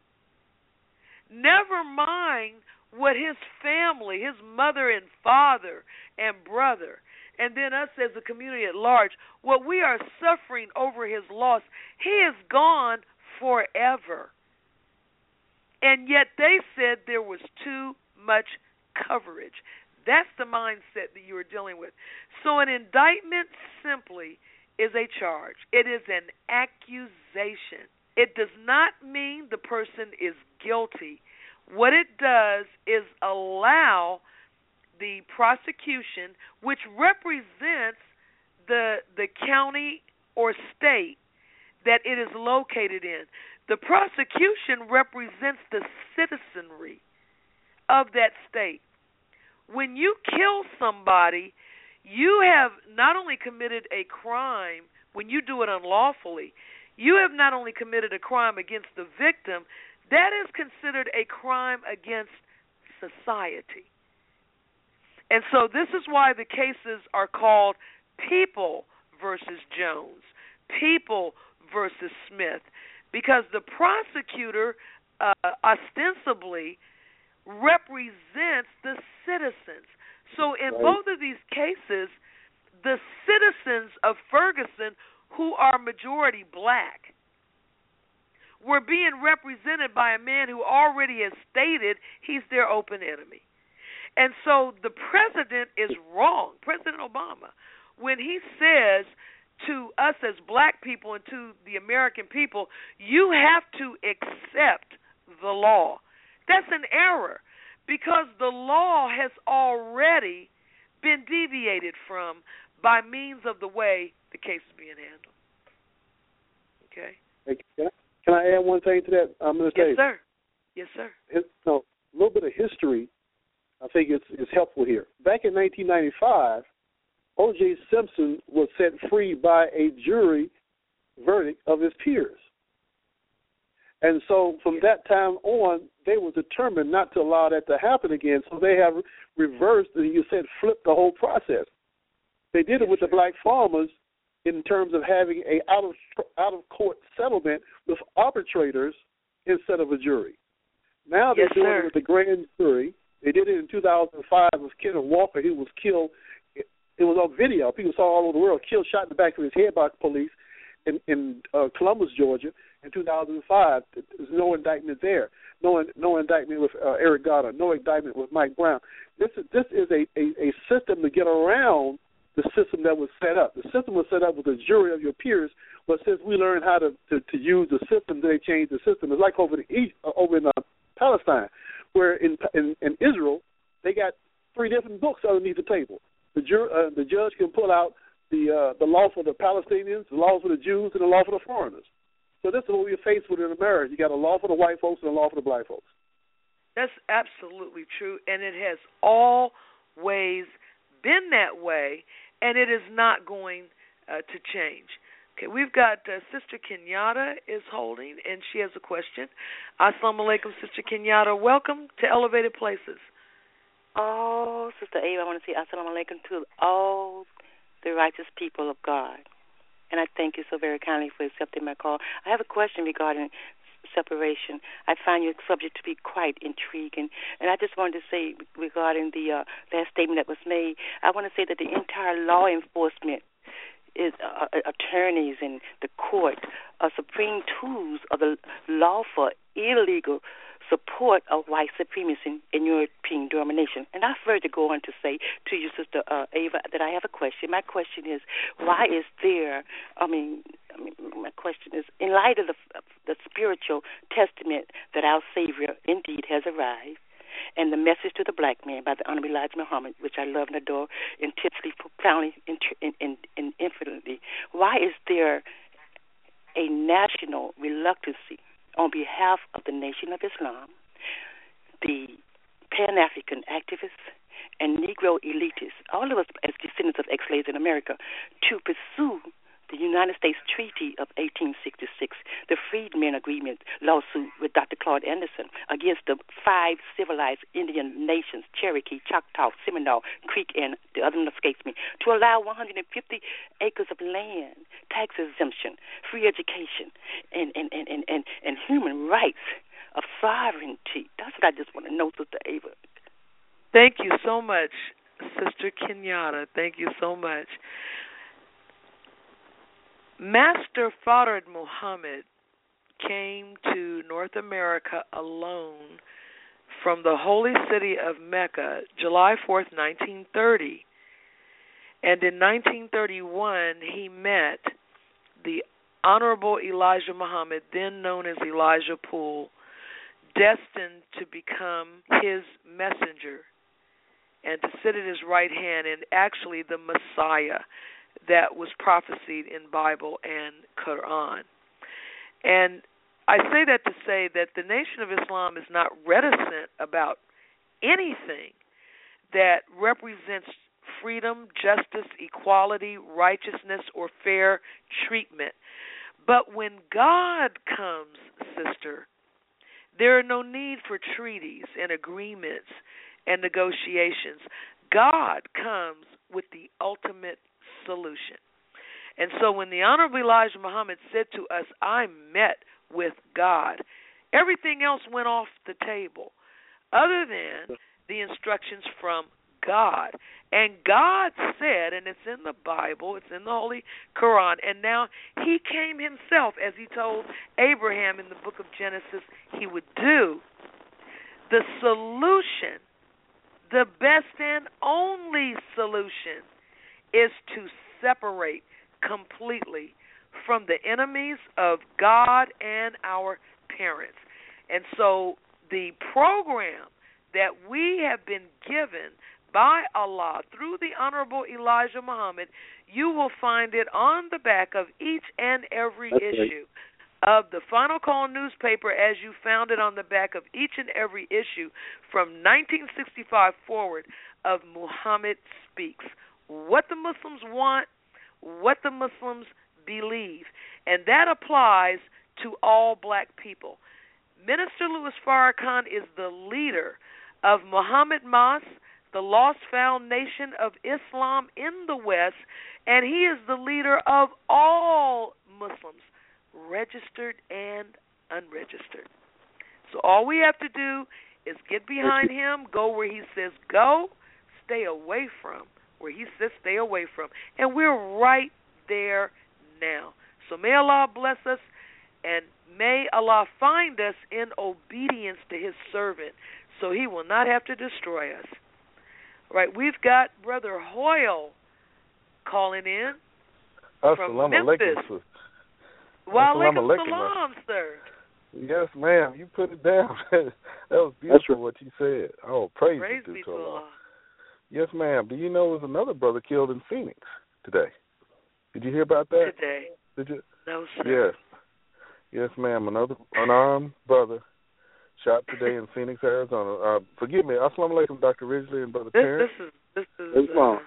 Speaker 3: Never mind what his family, his mother and father and brother, and then us as a community at large, what we are suffering over his loss, he is gone forever. And yet they said there was too much coverage. That's the mindset that you are dealing with. So an indictment simply is a charge. It is an accusation. It does not mean the person is guilty. What it does is allow the prosecution, which represents the the county or state that it is located in. The prosecution represents the citizenry of that state. When you kill somebody, you have not only committed a crime when you do it unlawfully, you have not only committed a crime against the victim, that is considered a crime against society. And so this is why the cases are called People versus Jones, People versus Smith, because the prosecutor uh, ostensibly represents the citizens. So in right. both of these cases, the citizens of Ferguson, who are majority black, were being represented by a man who already has stated he's their open enemy. And so the president is wrong, President Obama, when he says to us as black people and to the American people, you have to accept the law. That's an error because the law has already been deviated from by means of the way the case is being handled. Okay?
Speaker 5: Can I, can I add one thing to that? I'm going to
Speaker 3: yes,
Speaker 5: say,
Speaker 3: sir. Yes, sir.
Speaker 5: So a little bit of history, I think it's, it's helpful here. Back in nineteen ninety-five, O J Simpson was set free by a jury verdict of his peers. And so from that time on, they were determined not to allow that to happen again. So they have reversed, and you said flipped the whole process. They did it with the black farmers in terms of having a out of out of court settlement with arbitrators instead of a jury. Now they're
Speaker 3: yes,
Speaker 5: doing
Speaker 3: sir.
Speaker 5: it with the grand jury. They did it in two thousand five with Kenneth Walker. He was killed. It, it was on video. People saw all over the world. Killed, shot in the back of his head by police in, in uh, Columbus, Georgia, in two thousand five. There's no indictment there. No, no indictment with uh, Eric Garner. No indictment with Mike Brown. This is this is a, a, a system to get around the system that was set up. The system was set up with a jury of your peers, but since we learned how to, to, to use the system, they changed the system. It's like over the east, uh, over in uh, Palestine, where in, in in Israel they got three different books underneath the table. The jur- uh, the judge can pull out the uh, the law for the Palestinians, the law for the Jews, and the law for the foreigners. So this is what we're faced with in America. You got a law for the white folks and a law for the black folks.
Speaker 3: That's absolutely true, and it has always been that way, and it is not going uh, to change. Okay, we've got uh, Sister Kenyatta is holding, and she has a question. Assalamu alaikum, Sister Kenyatta. Welcome to Elevated Places.
Speaker 9: Oh, Sister Ava, I want to say assalamu alaikum to all the righteous people of God. And I thank you so very kindly for accepting my call. I have a question regarding separation. I find your subject to be quite intriguing. And I just wanted to say regarding the uh, last statement that was made, I want to say that the entire law enforcement is uh, attorneys and the court are supreme tools of the law for illegal support of white supremacy in European domination. And I further go on to say to you, Sister uh, Ava, that I have a question. My question is, why is there, I mean, I mean my question is, in light of the, the spiritual testament that our Savior indeed has arrived, and the message to the black man by the Honorable Elijah Muhammad, which I love and adore intensely, profoundly, and in, in, in infinitely, why is there a national reluctancy on behalf of the Nation of Islam, the Pan-African activists, and Negro elitists, all of us as descendants of ex-slaves in America, to pursue the United States Treaty of eighteen sixty-six, the Freedmen Agreement lawsuit with Doctor Claude Anderson against the five civilized Indian nations, Cherokee, Choctaw, Seminole, Creek, and the other one escapes me, to allow one hundred fifty acres of land, tax exemption, free education, and, and, and, and, and, and human rights of sovereignty. That's what I just want to know, Sister Ava.
Speaker 3: Thank you so much, Sister Kenyatta. Thank you so much. Master Fard Muhammad came to North America alone from the holy city of Mecca, July fourth, nineteen thirty. And in nineteen thirty-one, he met the Honorable Elijah Muhammad, then known as Elijah Poole, destined to become his messenger and to sit at his right hand, and actually the Messiah that was prophesied in Bible and Quran. And I say that to say that the Nation of Islam is not reticent about anything that represents freedom, justice, equality, righteousness, or fair treatment. But when God comes, sister, there are no need for treaties and agreements and negotiations. God comes with the ultimate solution. And so when the Honorable Elijah Muhammad said to us, I met with God, everything else went off the table other than the instructions from God. And God said, and it's in the Bible, it's in the Holy Quran, and now he came himself, as he told Abraham in the book of Genesis he would do. The solution, the best and only solution, is to separate completely from the enemies of God and our parents. And so the program that we have been given by Allah through the Honorable Elijah Muhammad, you will find it on the back of each and every
Speaker 5: That's
Speaker 3: issue
Speaker 5: right.
Speaker 3: of the Final Call newspaper, as you found it on the back of each and every issue from nineteen sixty-five forward of Muhammad Speaks. What the Muslims want, what the Muslims believe. And that applies to all black people. Minister Louis Farrakhan is the leader of Muhammad Mas, the Lost Foundation of Islam in the West, and he is the leader of all Muslims, registered and unregistered. So all we have to do is get behind him, go where he says go, stay away from where he says stay away from. And we're right there now. So may Allah bless us, and may Allah find us in obedience to his servant, so he will not have to destroy us. All right, we've got Brother Hoyle calling in from Memphis. Wa alaikum salam, sir.
Speaker 10: Yes, ma'am. You put it down. That was beautiful what you said. Oh, praise, praise be to Allah. Yes, ma'am. Do you know there's another brother killed in Phoenix today? Did you hear about that?
Speaker 3: Today.
Speaker 10: Did you?
Speaker 3: No, sir.
Speaker 10: Yes. Yes, ma'am. Another unarmed brother shot today in Phoenix, Arizona. Uh, forgive me. Assalamu alaikum, Doctor Ridgely and Brother
Speaker 3: this,
Speaker 10: Terrence.
Speaker 3: This is this is. Uh,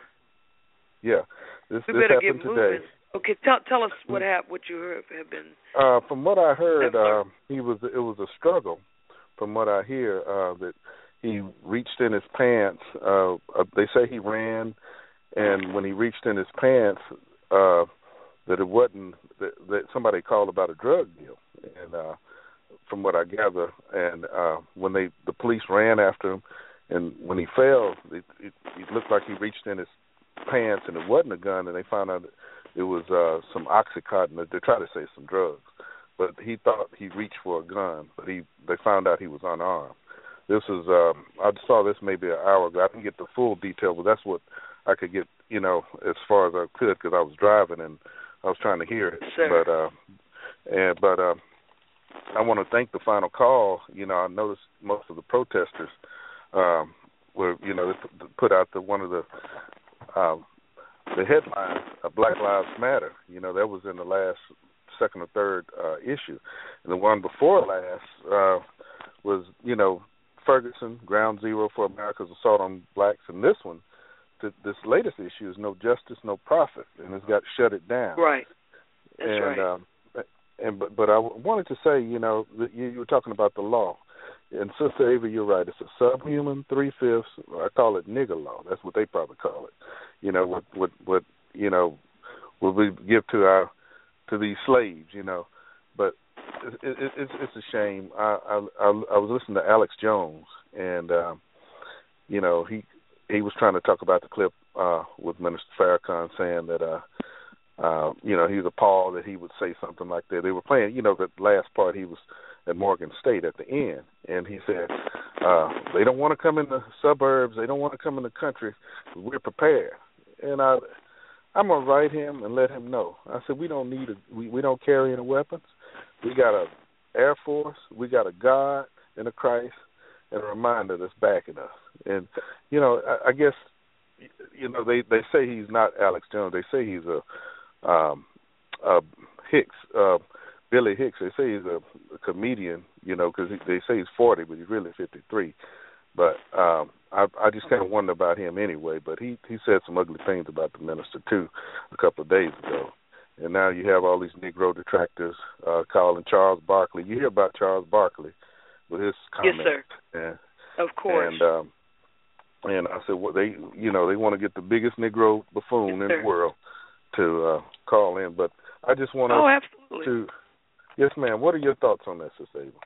Speaker 10: yeah. This,
Speaker 3: we
Speaker 10: this
Speaker 3: better
Speaker 10: happened
Speaker 3: get
Speaker 10: today.
Speaker 3: Moving. Okay, tell tell us what happened. What you heard have been.
Speaker 10: Uh, from what I heard, uh, he was it was a struggle. From what I hear, uh, that he reached in his pants. Uh, uh, they say he ran, and when he reached in his pants, uh, that it wasn't that, that somebody called about a drug deal, and uh, from what I gather, and uh, when they the police ran after him, and when he fell, it, it, it looked like he reached in his pants, and it wasn't a gun, and they found out it was uh, some Oxycontin. They tried to say some drugs, but he thought he reached for a gun, but he they found out he was unarmed. This is um, I saw this maybe an hour ago. I didn't get the full detail, but that's what I could get, you know, as far as I could, because I was driving and I was trying to hear it.
Speaker 3: Sure.
Speaker 10: But uh, and but uh, I want to thank the Final Call. You know, I noticed most of the protesters um, were, you know, they put out the one of the um, the headline, uh, Black Lives Matter. You know, that was in the last second or third uh, issue. And the one before last uh, was, you know, Ferguson, Ground Zero for America's Assault on Blacks. And this one, th- this latest issue is No Justice, No Profit, and it's got Shut It Down.
Speaker 3: Right. That's
Speaker 10: and,
Speaker 3: right.
Speaker 10: Um, and but, but I wanted to say, you know, that you, you were talking about the law. And Sister Ava, you're right. It's a subhuman three-fifths, I call it nigger law. That's what they probably call it. You know, what, what, what you know, what we give to our, to these slaves, you know. But it, it, it's, it's a shame. I, I, I, I was listening to Alex Jones, and, um, you know, he he was trying to talk about the clip uh, with Minister Farrakhan saying that, uh, uh, you know, he was appalled that he would say something like that. They were playing, you know, the last part he was at Morgan State at the end, and he said, uh, they don't want to come in the suburbs, they don't want to come in the country, we're prepared. And I, I'm going to write him and let him know. I said, we don't need, a, we, we don't carry any weapons. We got a Air Force, we got a God and a Christ, and a reminder that's backing us. And, you know, I, I guess, you know, they, they say he's not Alex Jones. They say he's a, um, a Hicks, uh, Billy Hicks. They say he's a, a comedian, you know, because they say he's forty, but he's really fifty-three. But um, I, I just kind of wonder about him anyway. But he, he said some ugly things about the minister, too, a couple of days ago. And now you have all these Negro detractors uh, calling Charles Barkley. You hear about Charles Barkley with his comments.
Speaker 3: Yes, sir.
Speaker 10: And,
Speaker 3: of course.
Speaker 10: And, um, and I said, well, they, you know, they want to get the biggest Negro buffoon
Speaker 3: yes,
Speaker 10: in
Speaker 3: sir.
Speaker 10: the world to uh, call in. But I just want
Speaker 3: oh, absolutely.
Speaker 10: to... Yes, ma'am. What are your thoughts on that, Sister Ava?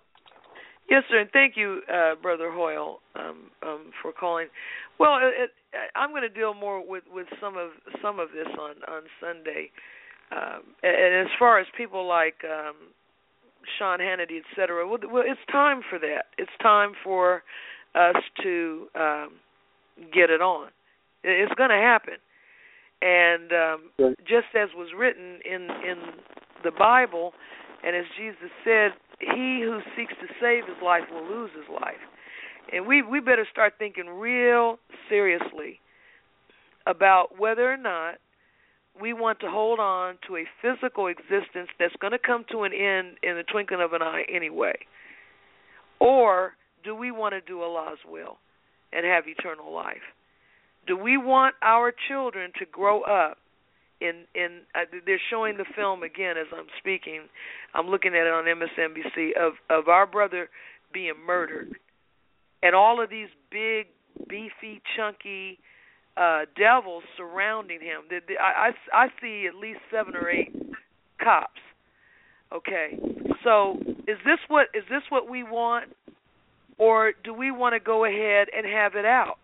Speaker 3: Yes, sir, and thank you, uh, Brother Hoyle, um, um, for calling. Well, it, it, I'm going to deal more with, with some of some of this on on Sunday, um, and as far as people like um, Sean Hannity, et cetera, well, well, it's time for that. It's time for us to um, get it on. It's going to happen, and um, just as was written in in the Bible, and as Jesus said, he who seeks to save his life will lose his life. And we, we better start thinking real seriously about whether or not we want to hold on to a physical existence that's going to come to an end in the twinkling of an eye anyway. Or do we want to do Allah's will and have eternal life? Do we want our children to grow up In, in uh, they're showing the film again as I'm speaking. I'm looking at it on M S N B C of, of our brother being murdered. And all of these big beefy, chunky uh, devils surrounding him. The, the, I, I, I see at least seven or eight cops. Okay, so is this what is this what we want, or do we want to go ahead and have it out?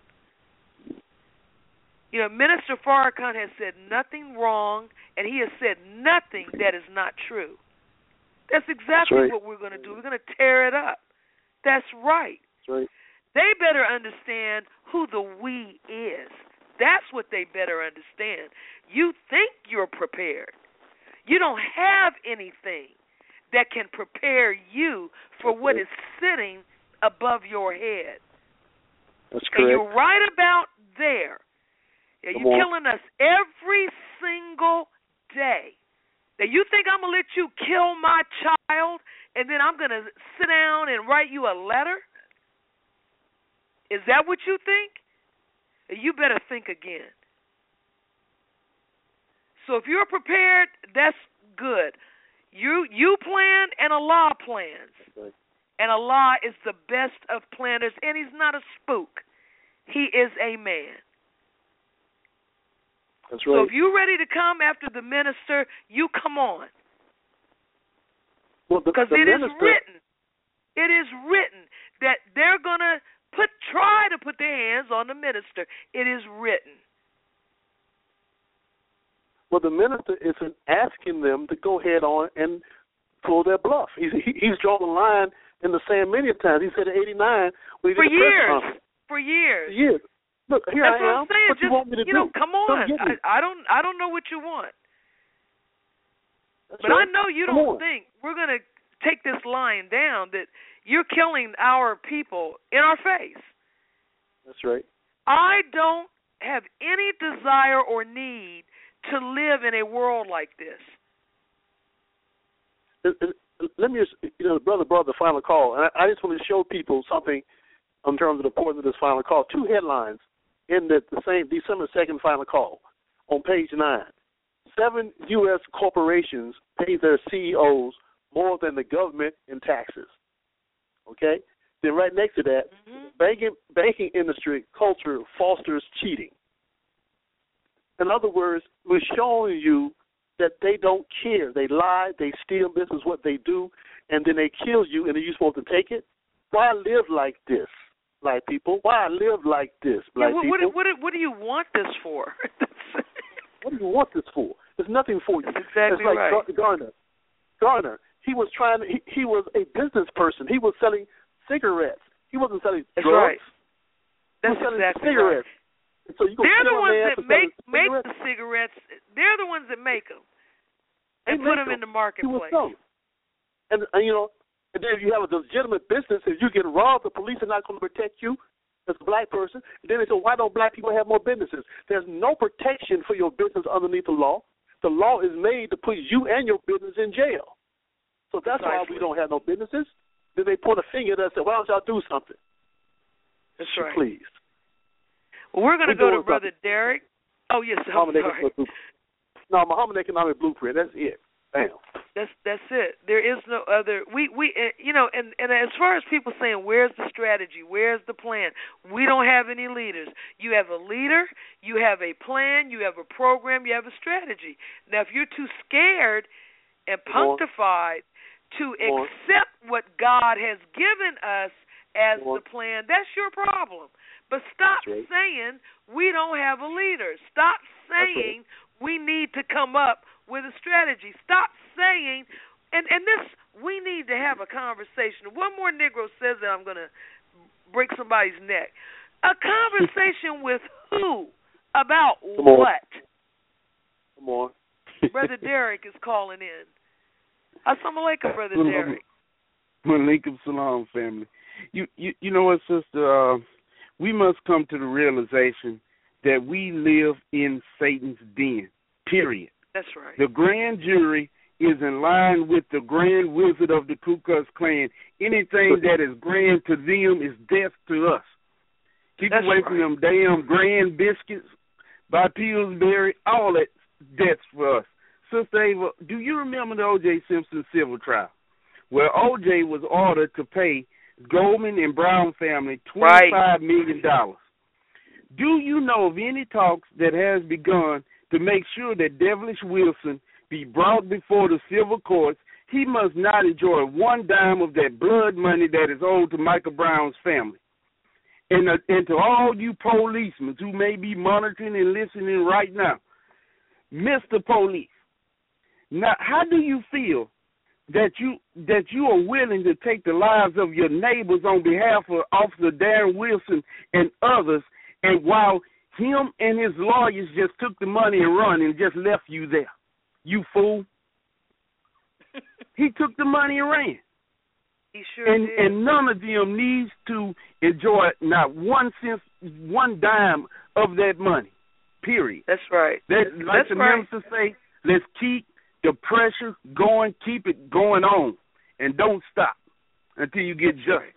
Speaker 3: You know, Minister Farrakhan has said nothing wrong, and he has said nothing that is not true. That's exactly
Speaker 5: That's right.
Speaker 3: what we're going to do. We're going to tear it up. That's right.
Speaker 5: That's right.
Speaker 3: They better understand who the we is. That's what they better understand. You think you're prepared. You don't have anything that can prepare you for what is sitting above your head.
Speaker 5: That's correct.
Speaker 3: And you're right about there. Yeah, you're killing us every single day. Now, you think I'm going to let you kill my child and then I'm going to sit down and write you a letter? Is that what you think? You better think again. So if you're prepared, that's good. You you plan and Allah plans.
Speaker 5: Right. And
Speaker 3: Allah is the best of planners, and He's not a spook. He is a man.
Speaker 5: That's right.
Speaker 3: So if you're ready to come after the minister, you come on.
Speaker 5: Well,
Speaker 3: because it
Speaker 5: minister...
Speaker 3: is written. It is written that they're going to put try to put their hands on the minister. It is written.
Speaker 5: Well, the minister isn't asking them to go head on and pull their bluff. He's he's drawn the line in the sand many times. He said in eighty-nine when he
Speaker 3: for
Speaker 5: did the
Speaker 3: years,
Speaker 5: press conference.
Speaker 3: for years,
Speaker 5: For years. Look, here
Speaker 3: That's
Speaker 5: I
Speaker 3: what
Speaker 5: am.
Speaker 3: I'm saying.
Speaker 5: What
Speaker 3: Just,
Speaker 5: you want me to
Speaker 3: you
Speaker 5: do?
Speaker 3: know, come on.
Speaker 5: Come
Speaker 3: I, I don't. I don't know what you want,
Speaker 5: That's
Speaker 3: but
Speaker 5: right.
Speaker 3: I know you
Speaker 5: come
Speaker 3: don't
Speaker 5: on.
Speaker 3: think we're going to take this line down. That you're killing our people in our face.
Speaker 5: That's right.
Speaker 3: I don't have any desire or need to live in a world like this.
Speaker 5: Let me just, you know, brother brought the final call, and I, I just want to show people something in terms of the importance of this final call. Two headlines in the, the same December second final call on page nine. Seven U S corporations pay their C E Os more than the government in taxes. Okay? Then right next to that,
Speaker 3: mm-hmm.
Speaker 5: banking, banking industry culture fosters cheating. In other words, we're showing you that they don't care. They lie, they steal, this is what they do, and then they kill you, and are you supposed to take it? Why live like this, black people? Why live like this, black
Speaker 3: yeah, what,
Speaker 5: people?
Speaker 3: What, what, what do you want this for?
Speaker 5: What do you want this for? There's nothing for you.
Speaker 3: That's exactly
Speaker 5: it's like
Speaker 3: right.
Speaker 5: Garner. Garner, he was trying. To, he, he was a business person. He was selling cigarettes. He wasn't selling
Speaker 3: That's
Speaker 5: drugs.
Speaker 3: right. That's
Speaker 5: he was selling
Speaker 3: exactly
Speaker 5: cigarettes.
Speaker 3: right.
Speaker 5: So you
Speaker 3: they're the
Speaker 5: kill a
Speaker 3: ones
Speaker 5: man
Speaker 3: that
Speaker 5: for
Speaker 3: make
Speaker 5: selling
Speaker 3: make
Speaker 5: cigarettes?
Speaker 3: the cigarettes. They're the ones that make them
Speaker 5: They
Speaker 3: and put
Speaker 5: make
Speaker 3: them in the
Speaker 5: He
Speaker 3: marketplace.
Speaker 5: was selling. And, and you know, and then if you have a legitimate business, if you get robbed, the police are not going to protect you as a black person. And then they say, why don't black people have more businesses? There's no protection for your business underneath the law. The law is made to put you and your business in jail. So that's
Speaker 3: Precisely.
Speaker 5: why we don't have no businesses. Then they point a finger at us and say, why don't y'all do something?
Speaker 3: That's right.
Speaker 5: Please.
Speaker 3: Well, we're going to
Speaker 5: We're
Speaker 3: go to
Speaker 5: doing
Speaker 3: Brother
Speaker 5: something.
Speaker 3: Derek. Oh, yes, I'm
Speaker 5: Muhammad
Speaker 3: sorry.
Speaker 5: Economic Blueprint. No, Muhammad Economic Blueprint. That's it. Bam.
Speaker 3: That's that's it. There is no other. We we uh, you know, and and as far as people saying, where's the strategy? Where's the plan? We don't have any leaders. You have a leader. You have a plan. You have a program. You have a strategy. Now, if you're too scared and punctified to accept what God has given us as the plan, that's your problem. But stop
Speaker 5: right.
Speaker 3: saying we don't have a leader. Stop saying
Speaker 5: right.
Speaker 3: we need to come up with a strategy. Stop saying, and, and this, we need to have a conversation. One more Negro says that I'm going to break somebody's neck. A conversation with who? About
Speaker 5: Come
Speaker 3: what?
Speaker 5: On. Come on.
Speaker 3: Brother Derek is calling in. Assalamu alaikum, Brother Derek.
Speaker 11: Walaikum salam, family. You, you, you know what, sister? Uh, we must come to the realization that we live in Satan's den, period.
Speaker 3: That's right.
Speaker 11: The grand jury is in line with the grand wizard of the Ku Klux Klan. Anything that is grand to them is death to us. Keep
Speaker 3: That's
Speaker 11: away
Speaker 3: right.
Speaker 11: from them damn grand biscuits by Pillsbury, all that death's for us. Sister Ava, do you remember the O J Simpson civil trial where O J was ordered to pay Goldman and Brown family twenty-five million dollars? Do you know of any talks that has begun to make sure that Devilish Wilson be brought before the civil courts? He must not enjoy one dime of that blood money that is owed to Michael Brown's family. And, uh, and to all you policemen who may be monitoring and listening right now, Mister Police, now how do you feel that you that you are willing to take the lives of your neighbors on behalf of Officer Darren Wilson and others, and while him and his lawyers just took the money and run and just left you there? You fool. He took the money and ran.
Speaker 3: He sure
Speaker 11: and,
Speaker 3: did.
Speaker 11: And none of them needs to enjoy not one cent, one dime of that money, period.
Speaker 3: That's right.
Speaker 11: That, like
Speaker 3: That's
Speaker 11: the
Speaker 3: right.
Speaker 11: minister say, let's keep the pressure going, keep it going on, and don't stop until you get justice.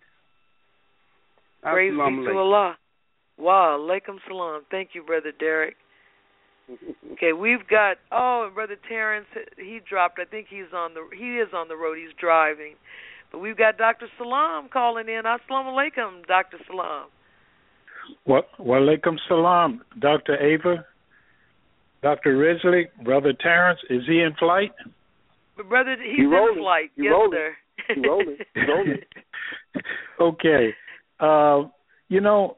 Speaker 3: Praise be to Allah. Wow, alaikum salam. Thank you, Brother Derek. Okay, we've got, oh, Brother Terrence, he dropped. I think he's on the, he is on the road. He's driving. But we've got Doctor Salam calling in. Assalamu alaikum, Doctor Salam.
Speaker 12: Wa alaikum salam, Doctor Ava, Doctor Risley, Brother Terrence. Is he in flight?
Speaker 3: But Brother, he's
Speaker 5: he
Speaker 3: in
Speaker 5: rolling.
Speaker 3: flight.
Speaker 5: He
Speaker 3: yes,
Speaker 5: rolling.
Speaker 3: sir.
Speaker 5: He rolling. He rolling.
Speaker 12: Okay. Uh, you know,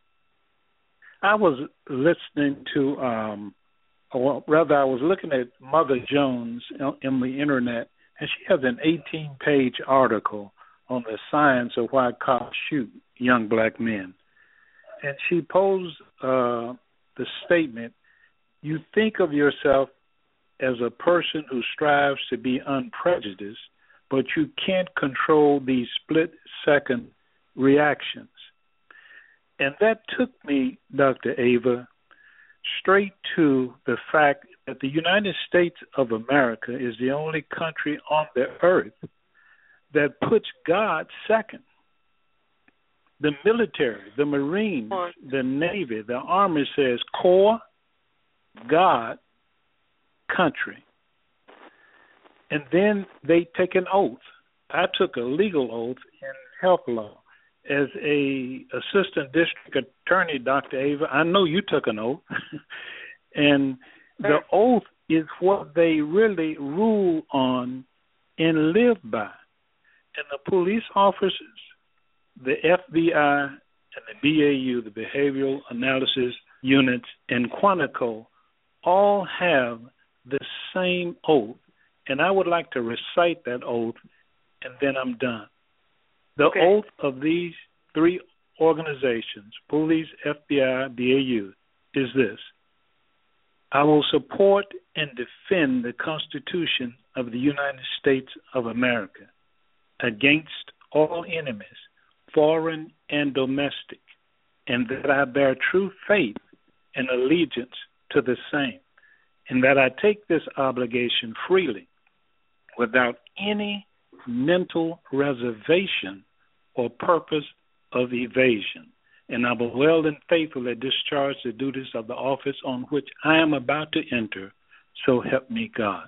Speaker 12: I was listening to, um, or rather, I was looking at Mother Jones on the internet, and she has an eighteen-page article on the science of why cops shoot young black men. And she posed uh, the statement, you think of yourself as a person who strives to be unprejudiced, but you can't control these split-second reactions. And that took me, Doctor Ava, straight to the fact that the United States of America is the only country on the earth that puts God second. The military, the Marines, the Navy, the Army says Corps, God, country. And then they take an oath. I took a legal oath in health law. As a assistant district attorney, Doctor Ava, I know you took an oath. And the oath is what they really rule on and live by. And the police officers, the F B I, and the B A U, the Behavioral Analysis Units, and Quantico all have the same oath. And I would like to recite that oath, and then I'm done. The
Speaker 3: okay.
Speaker 12: oath of these three organizations, police, F B I, B A U, is this. I will support and defend the Constitution of the United States of America against all enemies, foreign and domestic, and that I bear true faith and allegiance to the same, and that I take this obligation freely without any mental reservation or purpose of evasion, and I will well and faithfully discharge the duties of the office on which I am about to enter, so help me God.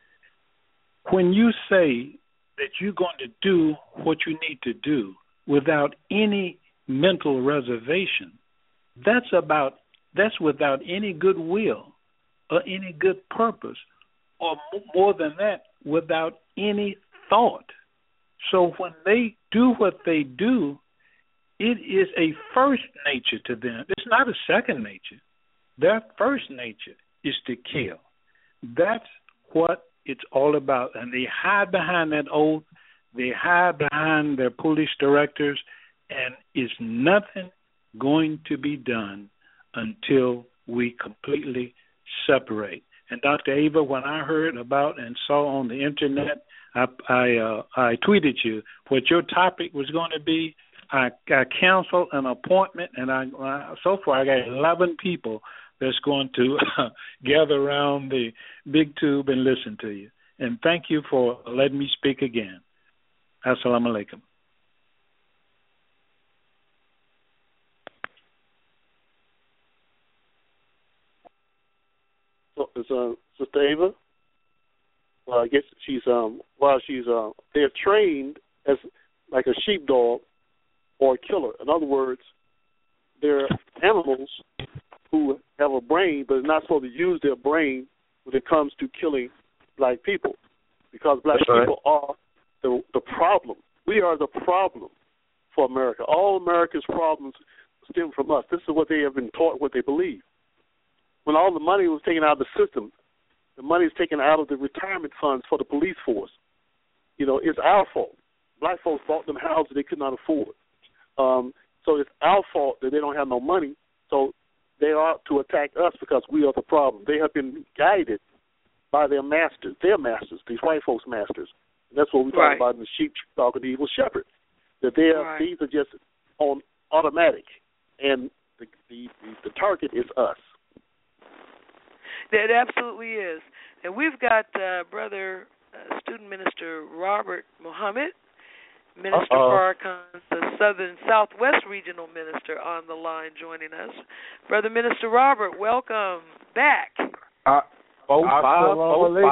Speaker 12: When you say that you're going to do what you need to do without any mental reservation, that's about that's without any goodwill or any good purpose, or more than that, without any thought. So when they do what they do, it is a first nature to them. It's not a second nature. Their first nature is to kill. That's what it's all about. And they hide behind that oath. They hide behind their police directors, and it's nothing going to be done until we completely separate. And Doctor Ava, when I heard about and saw on the internet, I I, uh, I tweeted you what your topic was going to be. I, I canceled an appointment, and I uh, so far I got eleven people that's going to uh, gather around the big tube and listen to you. And thank you for letting me speak again. Assalamu alaikum.
Speaker 5: So, is uh, Sister Ava? Well, I guess she's um while she's uh they're trained as like a sheepdog or a killer. In other words, they're animals who have a brain but are not supposed to use their brain when it comes to killing black people, because black
Speaker 8: That's
Speaker 5: people right. are the the problem. We are the problem for America. All America's problems stem from us. This is what they have been taught, what they believe. When all the money was taken out of the system, the money is taken out of the retirement funds for the police force. You know, it's our fault. Black folks bought them houses they could not afford. Um, so it's our fault that they don't have no money. So they are to attack us because we are the problem. They have been guided by their masters, their masters, these white folks' masters. And that's what we talk
Speaker 3: right.
Speaker 5: about in the sheep talk of the evil shepherd. That they are,
Speaker 3: right.
Speaker 5: these are just on automatic, and the, the the target is us.
Speaker 3: It absolutely is. And we've got uh, Brother uh, Student Minister Robert Muhammad, Minister
Speaker 8: Uh-oh.
Speaker 3: Farrakhan, the Southern Southwest Regional Minister, on the line joining us. Brother Minister Robert, welcome back.
Speaker 13: Uh,
Speaker 8: Four, five, four,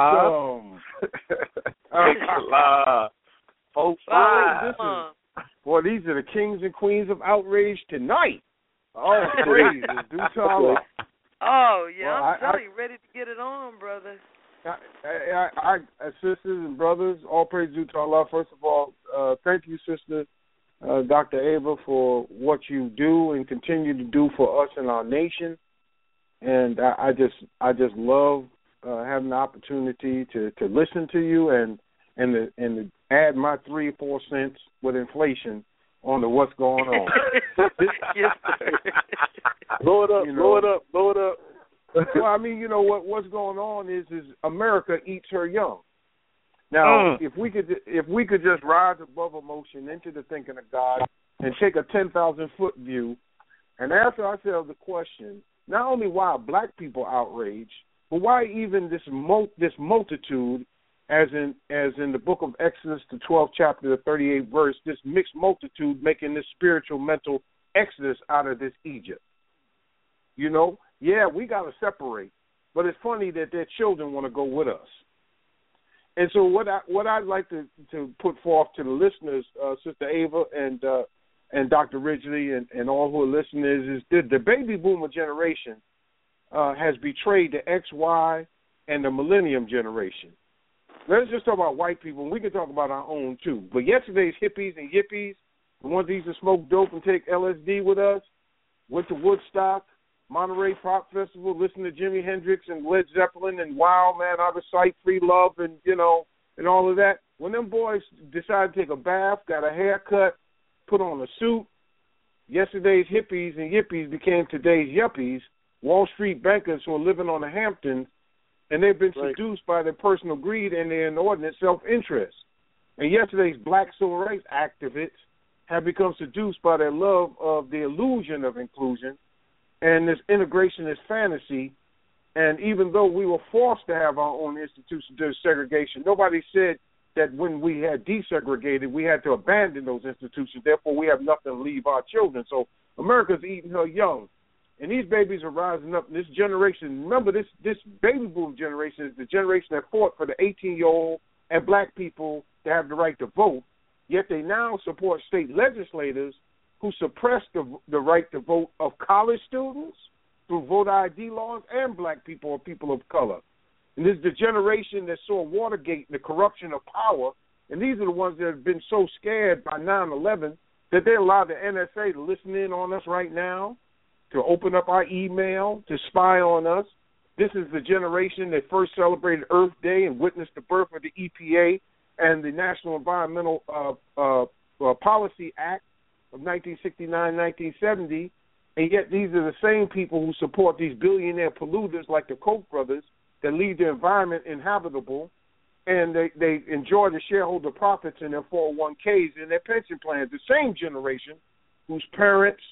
Speaker 8: five.
Speaker 13: Four, five. This is, boy, these are the kings and queens of outrage tonight. Oh, praise is due to Allah.
Speaker 3: Oh, yeah,
Speaker 13: well,
Speaker 3: I'm
Speaker 13: I,
Speaker 3: telling you, ready to get it on, brother.
Speaker 13: I, I, I, I, sisters and brothers, all praise due to Allah. First of all, uh, thank you, Sister uh, Doctor Ava, for what you do and continue to do for us and our nation. And I, I just, I just love uh, having the opportunity to, to listen to you and and to, and to add my three or four cents with inflation on to what's going on.
Speaker 3: Yes, sir.
Speaker 5: Blow it up,
Speaker 13: You know.
Speaker 5: blow it up, blow it up.
Speaker 13: Well, I mean, you know what what's going on is is America eats her young. Now,
Speaker 8: Mm.
Speaker 13: if we could if we could just rise above emotion into the thinking of God and take a ten thousand foot view and ask ourselves the question: not only why are black people outraged, but why even this mul- this multitude, as in as in the book of Exodus, the twelfth chapter, the thirty-eighth verse, this mixed multitude making this spiritual mental exodus out of this Egypt. You know, yeah, we got to separate, but it's funny that their children want to go with us. And so what I what I'd like to, to put forth to the listeners, uh, Sister Ava and uh, and Doctor Ridgely and, and all who are listening is, is the, the baby boomer generation uh, has betrayed the X, Y, and the millennium generation. Let's just talk about white people, and we can talk about our own too. But yesterday's hippies and yippies, the ones that used to smoke dope and take L S D with us, went to Woodstock, Monterey Pop Festival, listened to Jimi Hendrix and Led Zeppelin and Wow, Man, Out of Sight, Free Love, and, you know, and all of that. When them boys decided to take a bath, got a haircut, put on a suit, yesterday's hippies and yippies became today's yuppies, Wall Street bankers who are living on the Hamptons, and they've been
Speaker 5: right.
Speaker 13: seduced by their personal greed and their inordinate self-interest. And yesterday's black civil rights activists have become seduced by their love of the illusion of inclusion and this integrationist fantasy. And even though we were forced to have our own institutions to segregation, nobody said that when we had desegregated, we had to abandon those institutions. Therefore, we have nothing to leave our children. So America's eating her young. And these babies are rising up. This generation, remember, this, this baby boom generation is the generation that fought for the eighteen-year-old and black people to have the right to vote, yet they now support state legislators who suppress the, the right to vote of college students through voter I D laws and black people or people of color. And this is the generation that saw Watergate and the corruption of power, and these are the ones that have been so scared by nine eleven that they allowed the N S A to listen in on us right now, to open up our email, to spy on us. This is the generation that first celebrated Earth Day and witnessed the birth of the E P A and the National Environmental uh, uh, uh, Policy Act of nineteen sixty-nine, nineteen seventy, and yet these are the same people who support these billionaire polluters like the Koch brothers that leave the environment inhabitable, and they, they enjoy the shareholder profits in their four oh one k's and their pension plans. The same generation whose parents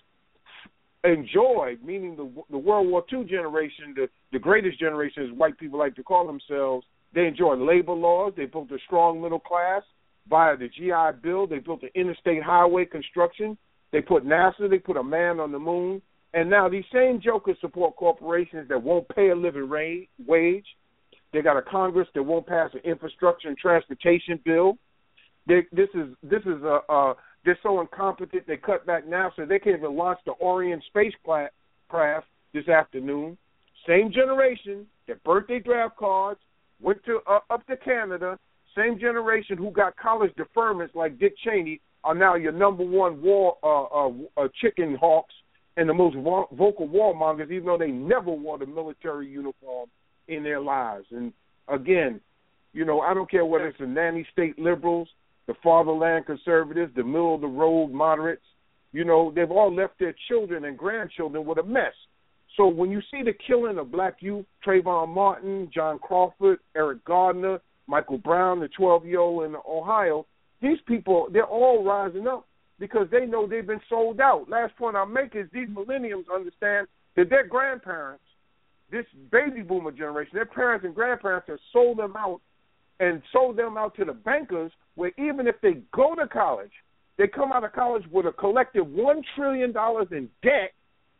Speaker 13: enjoyed, meaning the, the World War Two generation, the, the greatest generation, as white people like to call themselves, they enjoyed labor laws. They built a strong middle class via the G I Bill. They built the interstate highway construction. They put NASA. They put a man on the moon. And now these same jokers support corporations that won't pay a living ra- wage. They got a Congress that won't pass an infrastructure and transportation bill. They, this is this is a, a they're so incompetent they cut back NASA. They can't even launch the Orion spacecraft craft this afternoon. Same generation that birthday draft cards, went to uh, up to Canada, same generation who got college deferments like Dick Cheney are now your number one war uh, uh, uh, chicken hawks and the most vo- vocal warmongers, even though they never wore the military uniform in their lives. And again, you know, I don't care whether it's the nanny state liberals, the fatherland conservatives, the middle of the road moderates. You know, they've all left their children and grandchildren with a mess. So when you see the killing of black youth, Trayvon Martin, John Crawford, Eric Gardner, Michael Brown, the twelve-year-old in Ohio, these people, they're all rising up because they know they've been sold out. Last point I'll make is these millennials understand that their grandparents, this baby boomer generation, their parents and grandparents have sold them out and sold them out to the bankers where even if they go to college, they come out of college with a collective one trillion dollars in debt,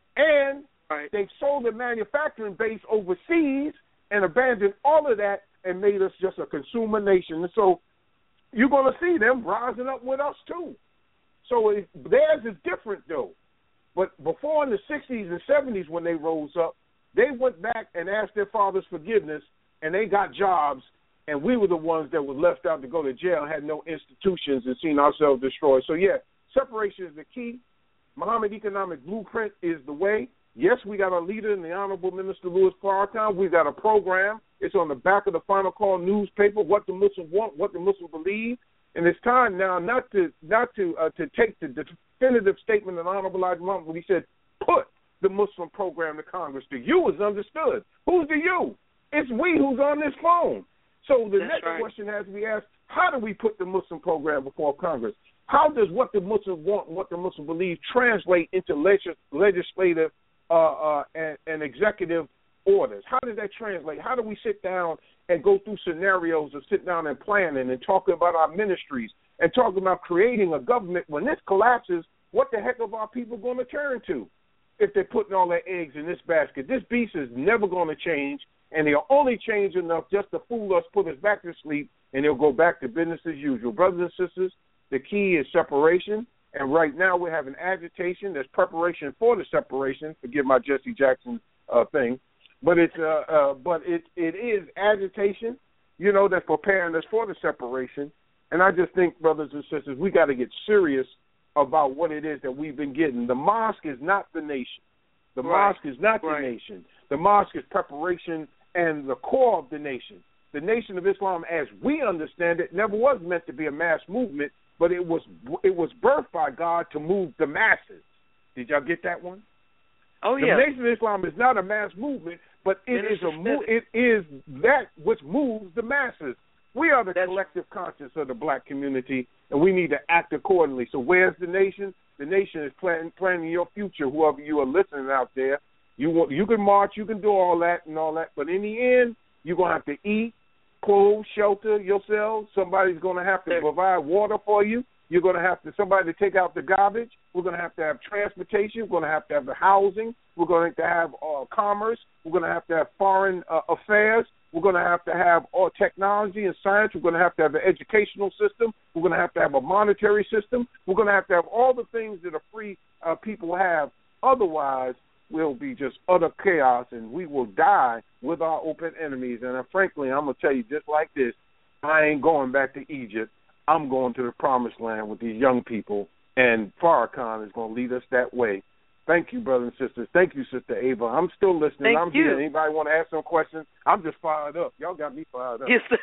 Speaker 13: and right. they've sold their manufacturing base overseas and abandoned all of that and made us just a consumer nation. And so you're going to see them rising up with us too. So it, theirs is different though. But before in the sixties and seventies when they rose up, they went back and asked their fathers forgiveness, and they got jobs, and we were the ones that were left out to go to jail, had no institutions, and seen ourselves destroyed. So, yeah, separation is the key. Muhammad Economic Blueprint is the way. Yes, we got a leader in the Honorable Minister Louis Farrakhan. We've got a program. It's on the back of the Final Call newspaper, what the Muslims want, what the Muslims believe. And it's time now not to not to uh, to take the definitive statement of Honorable Elijah Muhammad when he said, put the Muslim program to Congress. The you is understood. Who's the you? It's we who's on this phone. So the That's next right. question has to be asked, how do we put the Muslim program before Congress? How does what the Muslims want and what the Muslims believe translate into legis- legislative uh, uh, and, and executive orders? How does that translate? How do we sit down and go through scenarios of sit down and planning and talking about our ministries and talking about creating a government? When this collapses, what the heck are our people going to turn to if they're putting all their eggs in this basket? This beast is never going to change, and they'll only change enough just to fool us, put us back to sleep, and they'll go back to business as usual. Brothers and sisters, the key is separation, and right now we're having agitation. There's preparation for the separation. Forgive my Jesse Jackson uh, thing. But it's uh, uh, but it it is agitation, you know, that's preparing us for the separation. And I just think, brothers and sisters, we got to get serious about what it is that we've been getting. The mosque is not the nation. The right. mosque is not right. the nation. The mosque is preparation and the core of the nation. The Nation of Islam, as we understand it, never was meant to be a mass movement, but it was it was birthed by God to move the masses. Did y'all get that one?
Speaker 3: Oh yeah.
Speaker 13: The Nation of Islam is not a mass movement, but it is a mo- it is that which moves the masses. We are the That's collective conscience of the black community, and we need to act accordingly. So where's the nation? The nation is plan- planning your future, whoever you are listening out there. You want, you can march, you can do all that and all that, but in the end, you're going to have to eat, clothes, shelter yourselves. Somebody's going to have to provide water for you. You're going to have to somebody to take out the garbage. We're going to have to have transportation. We're going to have to have the housing. We're going to have uh, commerce. We're going to have to have foreign uh, affairs. We're going to have to have all technology and science. We're going to have to have an educational system. We're going to have to have a monetary system. We're going to have to have all the things that a free uh, people have. Otherwise, we'll be just utter chaos, and we will die with our open enemies. And uh, frankly, I'm going to tell you just like this, I ain't going back to Egypt. I'm going to the promised land with these young people, and Farrakhan is going to lead us that way. Thank you, brothers and sisters. Thank you, Sister Ava. I'm still listening.
Speaker 3: Thank
Speaker 13: I'm
Speaker 3: you.
Speaker 13: here. Anybody want to ask some questions? I'm just fired up. Y'all got me fired up.
Speaker 3: Yes, sir.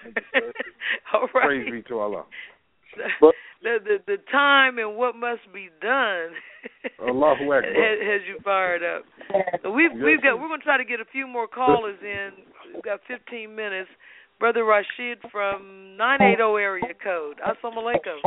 Speaker 3: All right.
Speaker 13: Praise be to Allah.
Speaker 3: But, the, the the time and what must be done
Speaker 13: Allahu Akbar.
Speaker 3: has, has you fired up. So we've
Speaker 13: yes.
Speaker 3: we've got we're going to try to get a few more callers in. We've got fifteen minutes. Brother Rashid from nine eighty area code. Assalamu alaikum.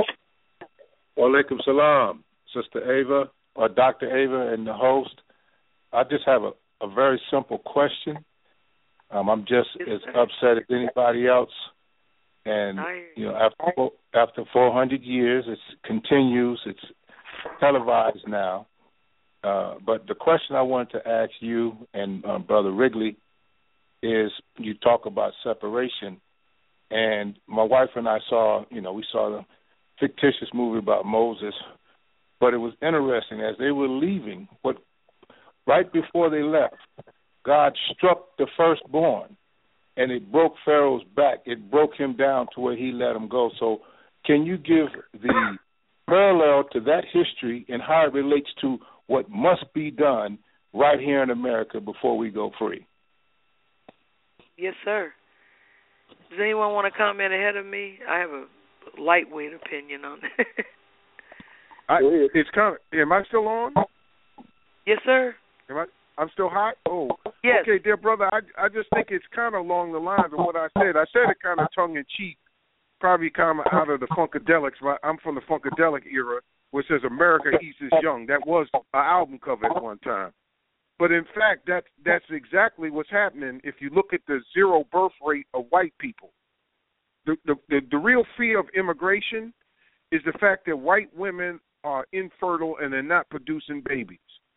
Speaker 14: Wa alaikum salam, Sister Ava, or Doctor Ava and the host. I just have a, a very simple question. Um, I'm just yes, as sir. upset as anybody else. And, you know, after after four hundred years, it continues. It's televised now. Uh, but the question I wanted to ask you and uh, Brother Wrigley is, you talk about separation. And my wife and I saw, you know, we saw the fictitious movie about Moses. But it was interesting. As they were leaving, what right before they left, God struck the firstborn, and it broke Pharaoh's back. It broke him down to where he let him go. So can you give the parallel to that history and how it relates to what must be done right here in America before we go free?
Speaker 3: Yes, sir. Does anyone want to comment ahead of me? I have a lightweight opinion on it.
Speaker 13: I, it's kind of. Am I still on?
Speaker 3: Yes, sir.
Speaker 13: Am I? I'm still hot. Oh,
Speaker 3: yes.
Speaker 13: Okay, dear brother. I I just think it's kind of along the lines of what I said. I said it kind of tongue in cheek, probably kind of out of the Funkadelics. I'm from the Funkadelic era, which says America Eats is Young. That was an album cover at one time. But in fact, that that's exactly what's happening if you look at the zero birth rate of white people. The the the, the real fear of immigration is the fact that white women are infertile and they're not producing babies.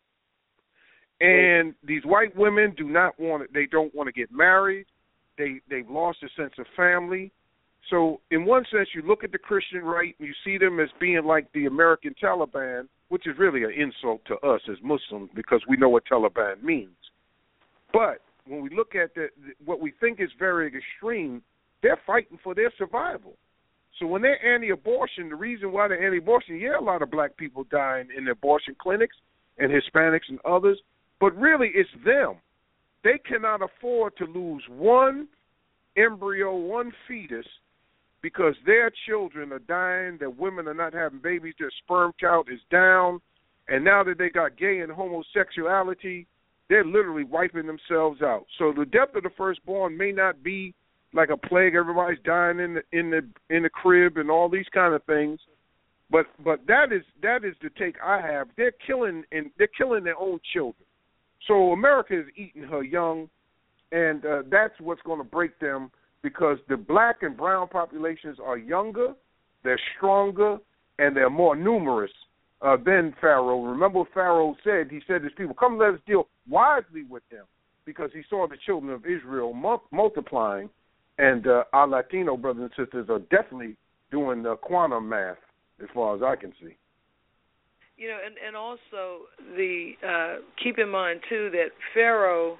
Speaker 13: And these white women do not want it. They don't want to get married. They they've lost a sense of family. So in one sense, you look at the Christian right and you see them as being like the American Taliban, which is really an insult to us as Muslims because we know what Taliban means. But when we look at the, what we think is very extreme, they're fighting for their survival. So when they're anti-abortion, the reason why they're anti-abortion, yeah, a lot of black people dying in abortion clinics and Hispanics and others, but really it's them. They cannot afford to lose one embryo, one fetus, because their children are dying, their women are not having babies, their sperm count is down, and now that they got gay and homosexuality, they're literally wiping themselves out. So the death of the firstborn may not be like a plague, everybody's dying in the in the in the crib and all these kind of things, but but that is that is the take I have. They're killing and they're killing their own children. So America is eating her young, and uh, that's what's going to break them. Because the black and brown populations are younger, they're stronger, and they're more numerous uh, than Pharaoh. Remember what Pharaoh said? He said to his people, come let us deal wisely with them, because he saw the children of Israel mu- multiplying, and uh, our Latino brothers and sisters are definitely doing the quantum math as far as I can see.
Speaker 3: You know, and, and also the uh, keep in mind, too, that Pharaoh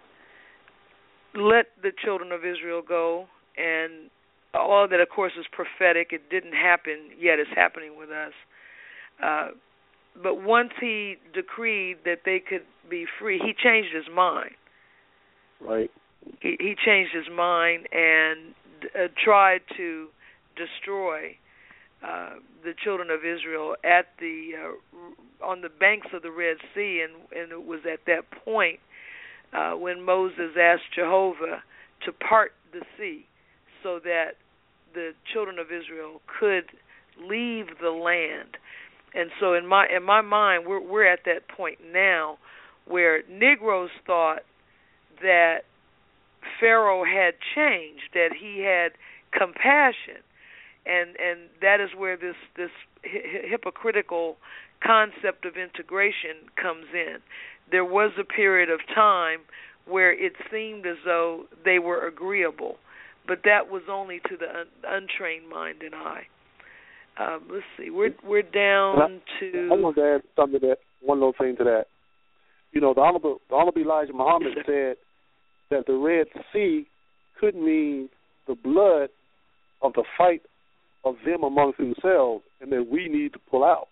Speaker 3: let the children of Israel go. And all that, of course, is prophetic. It didn't happen yet. It's happening with us. Uh, but once he decreed that they could be free, he changed his mind.
Speaker 5: Right.
Speaker 3: He, he changed his mind and uh, tried to destroy uh, the children of Israel at the uh, on the banks of the Red Sea. And, and it was at that point uh, when Moses asked Jehovah to part the sea, so that the children of Israel could leave the land. And so in my in my mind, we're we're at that point now where Negroes thought that Pharaoh had changed, that he had compassion, and and that is where this this hi- hypocritical concept of integration comes in. There was a period of time where it seemed as though they were agreeable, but that was only to the un- untrained mind and eye. Um, let's see, we're we're down
Speaker 5: I,
Speaker 3: to.
Speaker 5: I want to add something to that. One little thing to that. You know, the Honorable, the Honorable Elijah Muhammad said that the Red Sea could mean the blood of the fight of them amongst themselves, and that we need to pull out.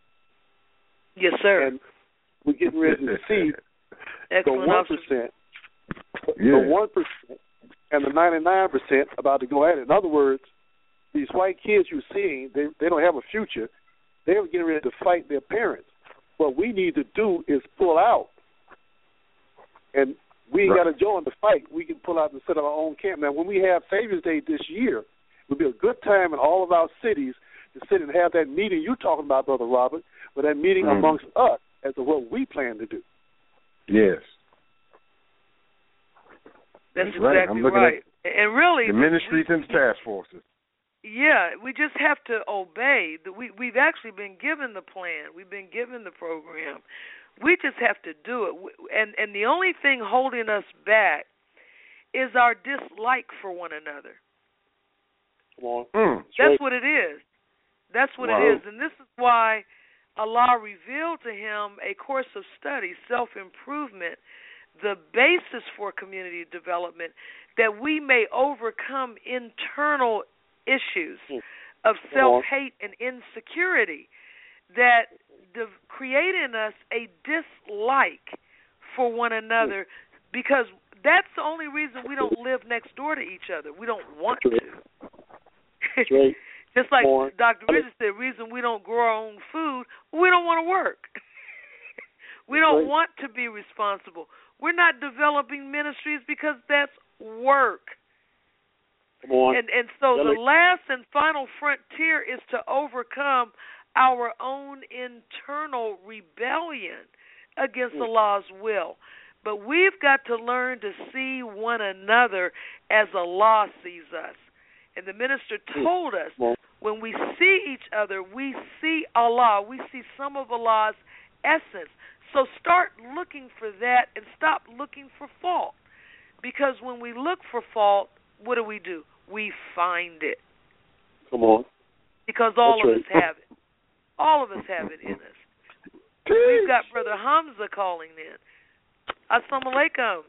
Speaker 3: Yes, sir.
Speaker 5: And we're getting ready to see the one percent,
Speaker 13: yeah.
Speaker 5: the one percent. And the ninety-nine percent about to go at it. In other words, these white kids you're seeing, they they don't have a future. They're getting ready to fight their parents. What we need to do is pull out. And we ain't
Speaker 13: right.
Speaker 5: got to join the fight. We can pull out and set up our own camp. Now, when we have Savior's Day this year, it will be a good time in all of our cities to sit and have that meeting you're talking about, Brother Robert, but that meeting mm. amongst us as to what we plan to do.
Speaker 13: Yes.
Speaker 3: That's,
Speaker 13: That's
Speaker 3: exactly
Speaker 13: right. I'm looking
Speaker 3: right.
Speaker 13: At
Speaker 3: and really,
Speaker 13: the ministries we, and task forces.
Speaker 3: Yeah, we just have to obey. We we've actually been given the plan. We've been given the program. We just have to do it. And and the only thing holding us back is our dislike for one another.
Speaker 5: Come on.
Speaker 13: Mm,
Speaker 3: That's right. what it is. That's what wow. it is. And this is why Allah revealed to him a course of study, self-improvement, the basis for community development, that we may overcome internal issues of self-hate and insecurity that de- create in us a dislike for one another, because that's the only reason we don't live next door to each other. We don't want to.
Speaker 5: That's right.
Speaker 3: Just like Doctor Richard said, the reason we don't grow our own food, we don't want to work. We don't want to be responsible. We're not developing ministries because that's work.
Speaker 5: Come on.
Speaker 3: And and so the last and final frontier is to overcome our own internal rebellion against Allah's will. But we've got to learn to see one another as Allah sees us. And the minister told us, when we see each other, we see Allah. We see some of Allah's essence. So start looking for that and stop looking for fault. Because when we look for fault, what do we do? We find it.
Speaker 5: Come on.
Speaker 3: Because all
Speaker 5: That's
Speaker 3: of
Speaker 5: right.
Speaker 3: us have it. All of us have it in us. We've got Brother Hamza calling in. Assalamu alaikum.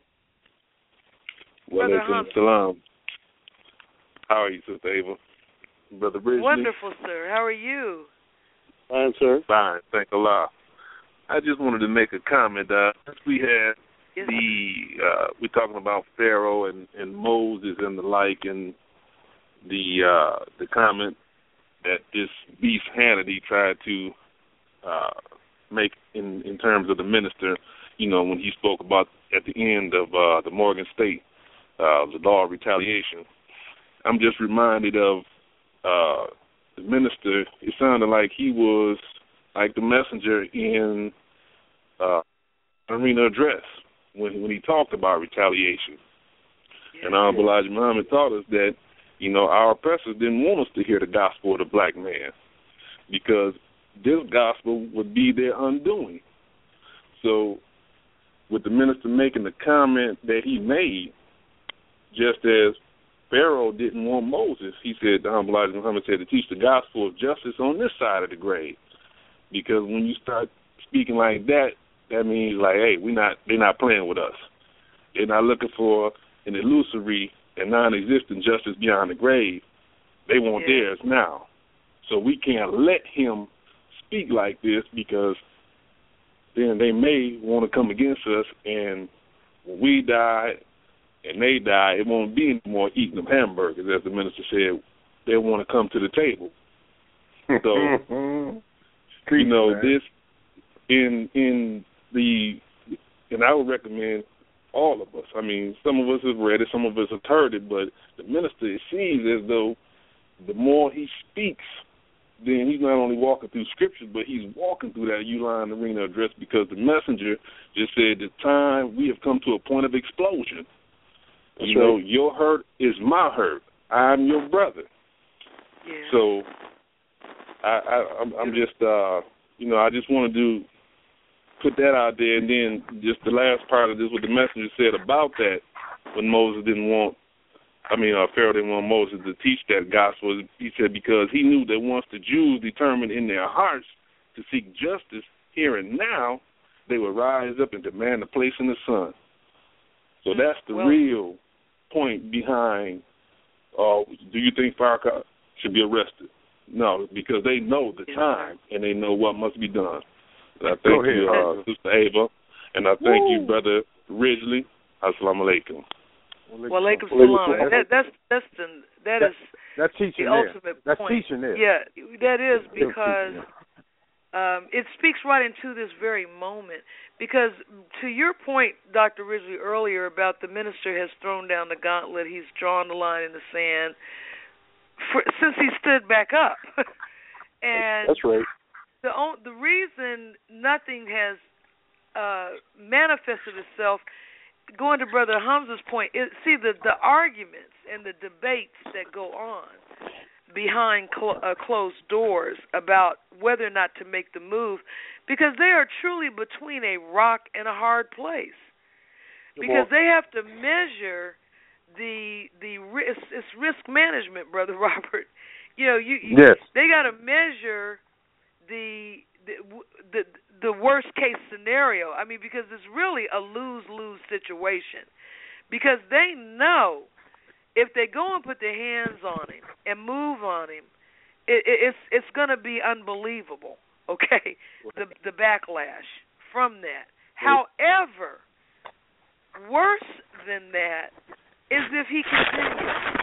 Speaker 3: Brother Hamza.
Speaker 15: Salam. How are you, Sister Ava? Brother Ridgely?
Speaker 3: Wonderful, sir. How are you?
Speaker 5: Fine, sir.
Speaker 15: Fine, thank Allah. I just wanted to make a comment. Uh, since we had
Speaker 3: yes.
Speaker 15: the, uh, we're talking about Pharaoh and, and Moses and the like, and the uh, the comment that this Beef Hannity tried to uh, make in, in terms of the minister, you know, when he spoke about at the end of uh, the Morgan State, uh, the law of retaliation. I'm just reminded of uh, the minister. It sounded like he was like the messenger in uh, Arena Address when when he talked about retaliation. Yeah. And Honorable Elijah Muhammad taught us that, you know, our oppressors didn't want us to hear the gospel of the black man, because this gospel would be their undoing. So with the minister making the comment that he made, just as Pharaoh didn't want Moses, he said, the Honorable Elijah Muhammad said, to teach the gospel of justice on this side of the grave. Because when you start speaking like that, that means like, hey, we not they're not playing with us. They're not looking for an illusory and non-existent justice beyond the grave. They want yeah. theirs now. So we can't let him speak like this, because then they may want to come against us, and when we die and they die, it won't be any more eating of hamburgers, as the minister said. They want to come to the table. So, you know, this in in the, and I would recommend all of us. I mean, some of us have read it, some of us have heard it, but the minister, it seems as though the more he speaks, then he's not only walking through scriptures, but he's walking through that Uline Arena Address, because the messenger just said, the time we have come to a point of explosion. That's you right. know, your hurt is my hurt. I'm your brother.
Speaker 3: Yeah.
Speaker 15: So I, I, I'm, I'm just, uh, you know, I just want to do, put that out there, and then just the last part of this, what the messenger said about that, when Moses didn't want, I mean, uh, Pharaoh didn't want Moses to teach that gospel. He said because he knew that once the Jews determined in their hearts to seek justice here and now, they would rise up and demand a place in the sun. So that's the well, real point behind, uh, do you think Farrakhan should be arrested? No, because they know the time and they know what must be done. And I thank you, uh, Sister Ava, and I thank Woo. you, Brother Ridgely. Assalamu alaikum.
Speaker 3: Wa alaikum salam. That, that's that's the that, that is
Speaker 13: that's teaching
Speaker 3: the ultimate
Speaker 13: there. That's
Speaker 3: point.
Speaker 13: teaching there.
Speaker 3: Yeah, that is because um, it speaks right into this very moment. Because to your point, Doctor Ridgely, earlier about the minister has thrown down the gauntlet, he's drawn the line in the sand for, since he stood back up. And
Speaker 5: that's right.
Speaker 3: The the reason nothing has uh, manifested itself. Going to Brother Hamza's point, it, see the, the arguments and the debates that go on behind cl- uh, closed doors about whether or not to make the move, because they are truly between a rock and a hard place. Because they have to measure the the risk, it's risk management, Brother Robert. You know, you, you
Speaker 13: yes.
Speaker 3: they got to measure the the, the the worst case scenario. I mean, because it's really a lose-lose situation. Because they know if they go and put their hands on him and move on him, it, it, it's it's going to be unbelievable. Okay, the the backlash from that. However, worse than that is if he continues.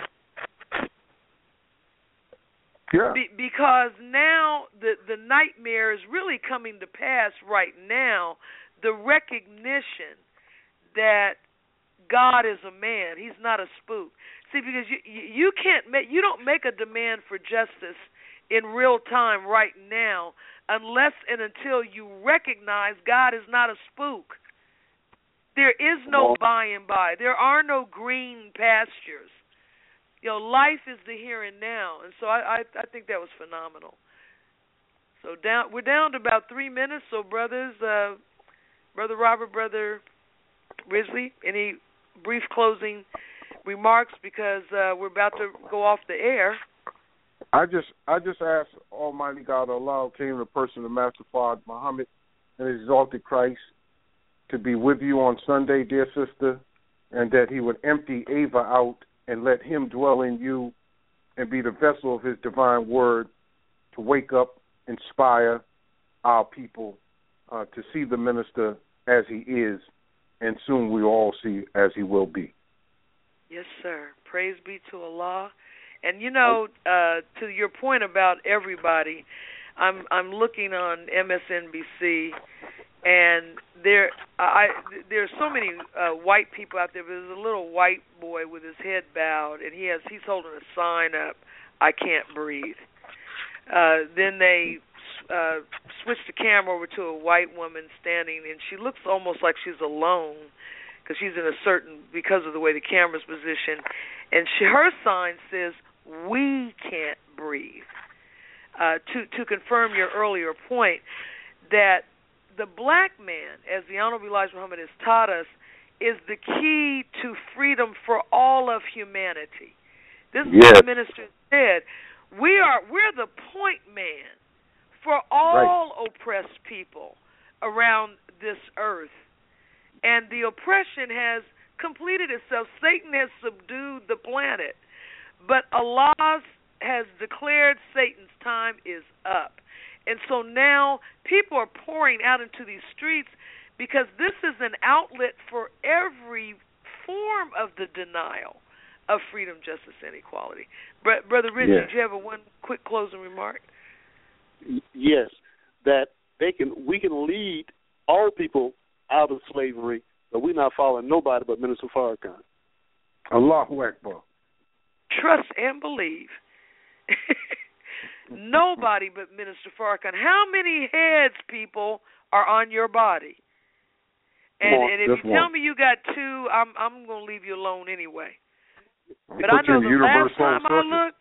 Speaker 13: Yeah.
Speaker 3: Be, because now the the nightmare is really coming to pass right now. The recognition that God is a man; He's not a spook. See, because you you can't make you don't make a demand for justice in real time right now unless and until you recognize God is not a spook. There is no by and by. There are no green pastures. You know, life is the here and now, and so I, I, I think that was phenomenal. So down, we're down to about three minutes. So, brothers, uh, Brother Robert, Brother Ridgely, any brief closing remarks because uh, we're about to go off the air.
Speaker 13: I just, I just ask Almighty God, Allah, came in the person of Master Fard Muhammad and His exalted Christ, to be with you on Sunday, dear sister, and that He would empty Ava out and let him dwell in you and be the vessel of his divine word to wake up, inspire our people uh, to see the minister as he is, and soon we all see as he will be.
Speaker 3: Yes, sir. Praise be to Allah. And, you know, uh, to your point about everybody, I'm I'm looking on M S N B C, and there I there's so many uh, white people out there. But there's a little white boy with his head bowed, and he has he's holding a sign up, "I can't breathe." Uh, then they uh, switch the camera over to a white woman standing, and she looks almost like she's alone because she's in a certain because of the way the camera's positioned, and she, her sign says, "We can't breathe." Uh, to to confirm your earlier point that the black man, as the Honorable Elijah Muhammad has taught us, is the key to freedom for all of humanity. This is yes. what the minister said. We are we're the point man for all right. oppressed people around this earth. And the oppression has completed itself. Satan has subdued the planet. But Allah has declared Satan's time is up. And so now people are pouring out into these streets because this is an outlet for every form of the denial of freedom, justice, and equality. Br- Brother Richard, yes. do you have a one quick closing remark?
Speaker 5: Yes, that they can. We can lead our people out of slavery, but we're not following nobody but Minister Farrakhan.
Speaker 13: Allahu Akbar.
Speaker 3: Trust and believe. Nobody but Minister Farrakhan. How many heads, people, are on your body? And,
Speaker 13: on,
Speaker 3: and if you tell
Speaker 13: one.
Speaker 3: me you got two, I'm I'm going to leave you alone anyway.
Speaker 13: He
Speaker 3: but I know the last time
Speaker 13: circuit.
Speaker 3: I looked,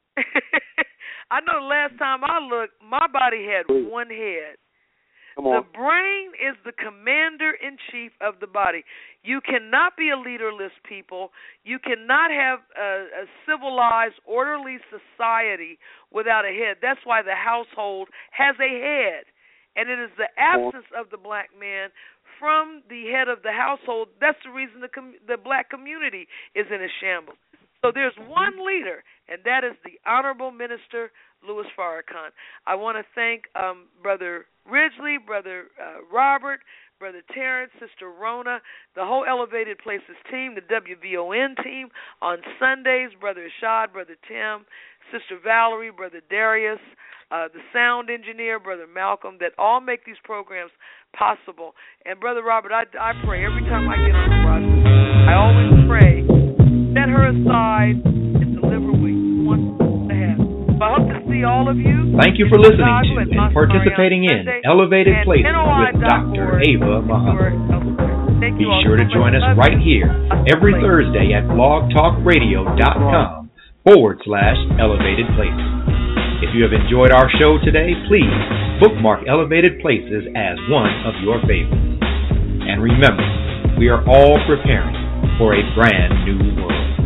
Speaker 3: I know the last time I looked, my body had
Speaker 5: Please.
Speaker 3: one head.
Speaker 5: Come on.
Speaker 3: The brain is the commander-in-chief of the body. You cannot be a leaderless people. You cannot have a, a civilized, orderly society without a head. That's why the household has a head. And it is the absence of the black man from the head of the household. That's the reason the com- the black community is in a shambles. So there's one leader, and that is the Honorable Minister Louis Farrakhan. I want to thank um, Brother Ridgely, Brother uh, Robert, Brother Terrence, Sister Rona, the whole Elevated Places team, the W V O N team on Sundays, Brother Ishad, Brother Tim, Sister Valerie, Brother Darius, uh, the sound engineer, Brother Malcolm, that all make these programs possible. And Brother Robert, I, I pray every time I get on the process, I always pray, set her aside and deliver what you want to have. So I hope to see all of you.
Speaker 2: Thank you for listening to and participating in Elevated Places with Doctor Ava Muhammad. Be sure to join us right here every Thursday at blogtalkradio.com forward slash Elevated Places. If you have enjoyed our show today, please bookmark Elevated Places as one of your favorites. And remember, we are all preparing for a brand new world.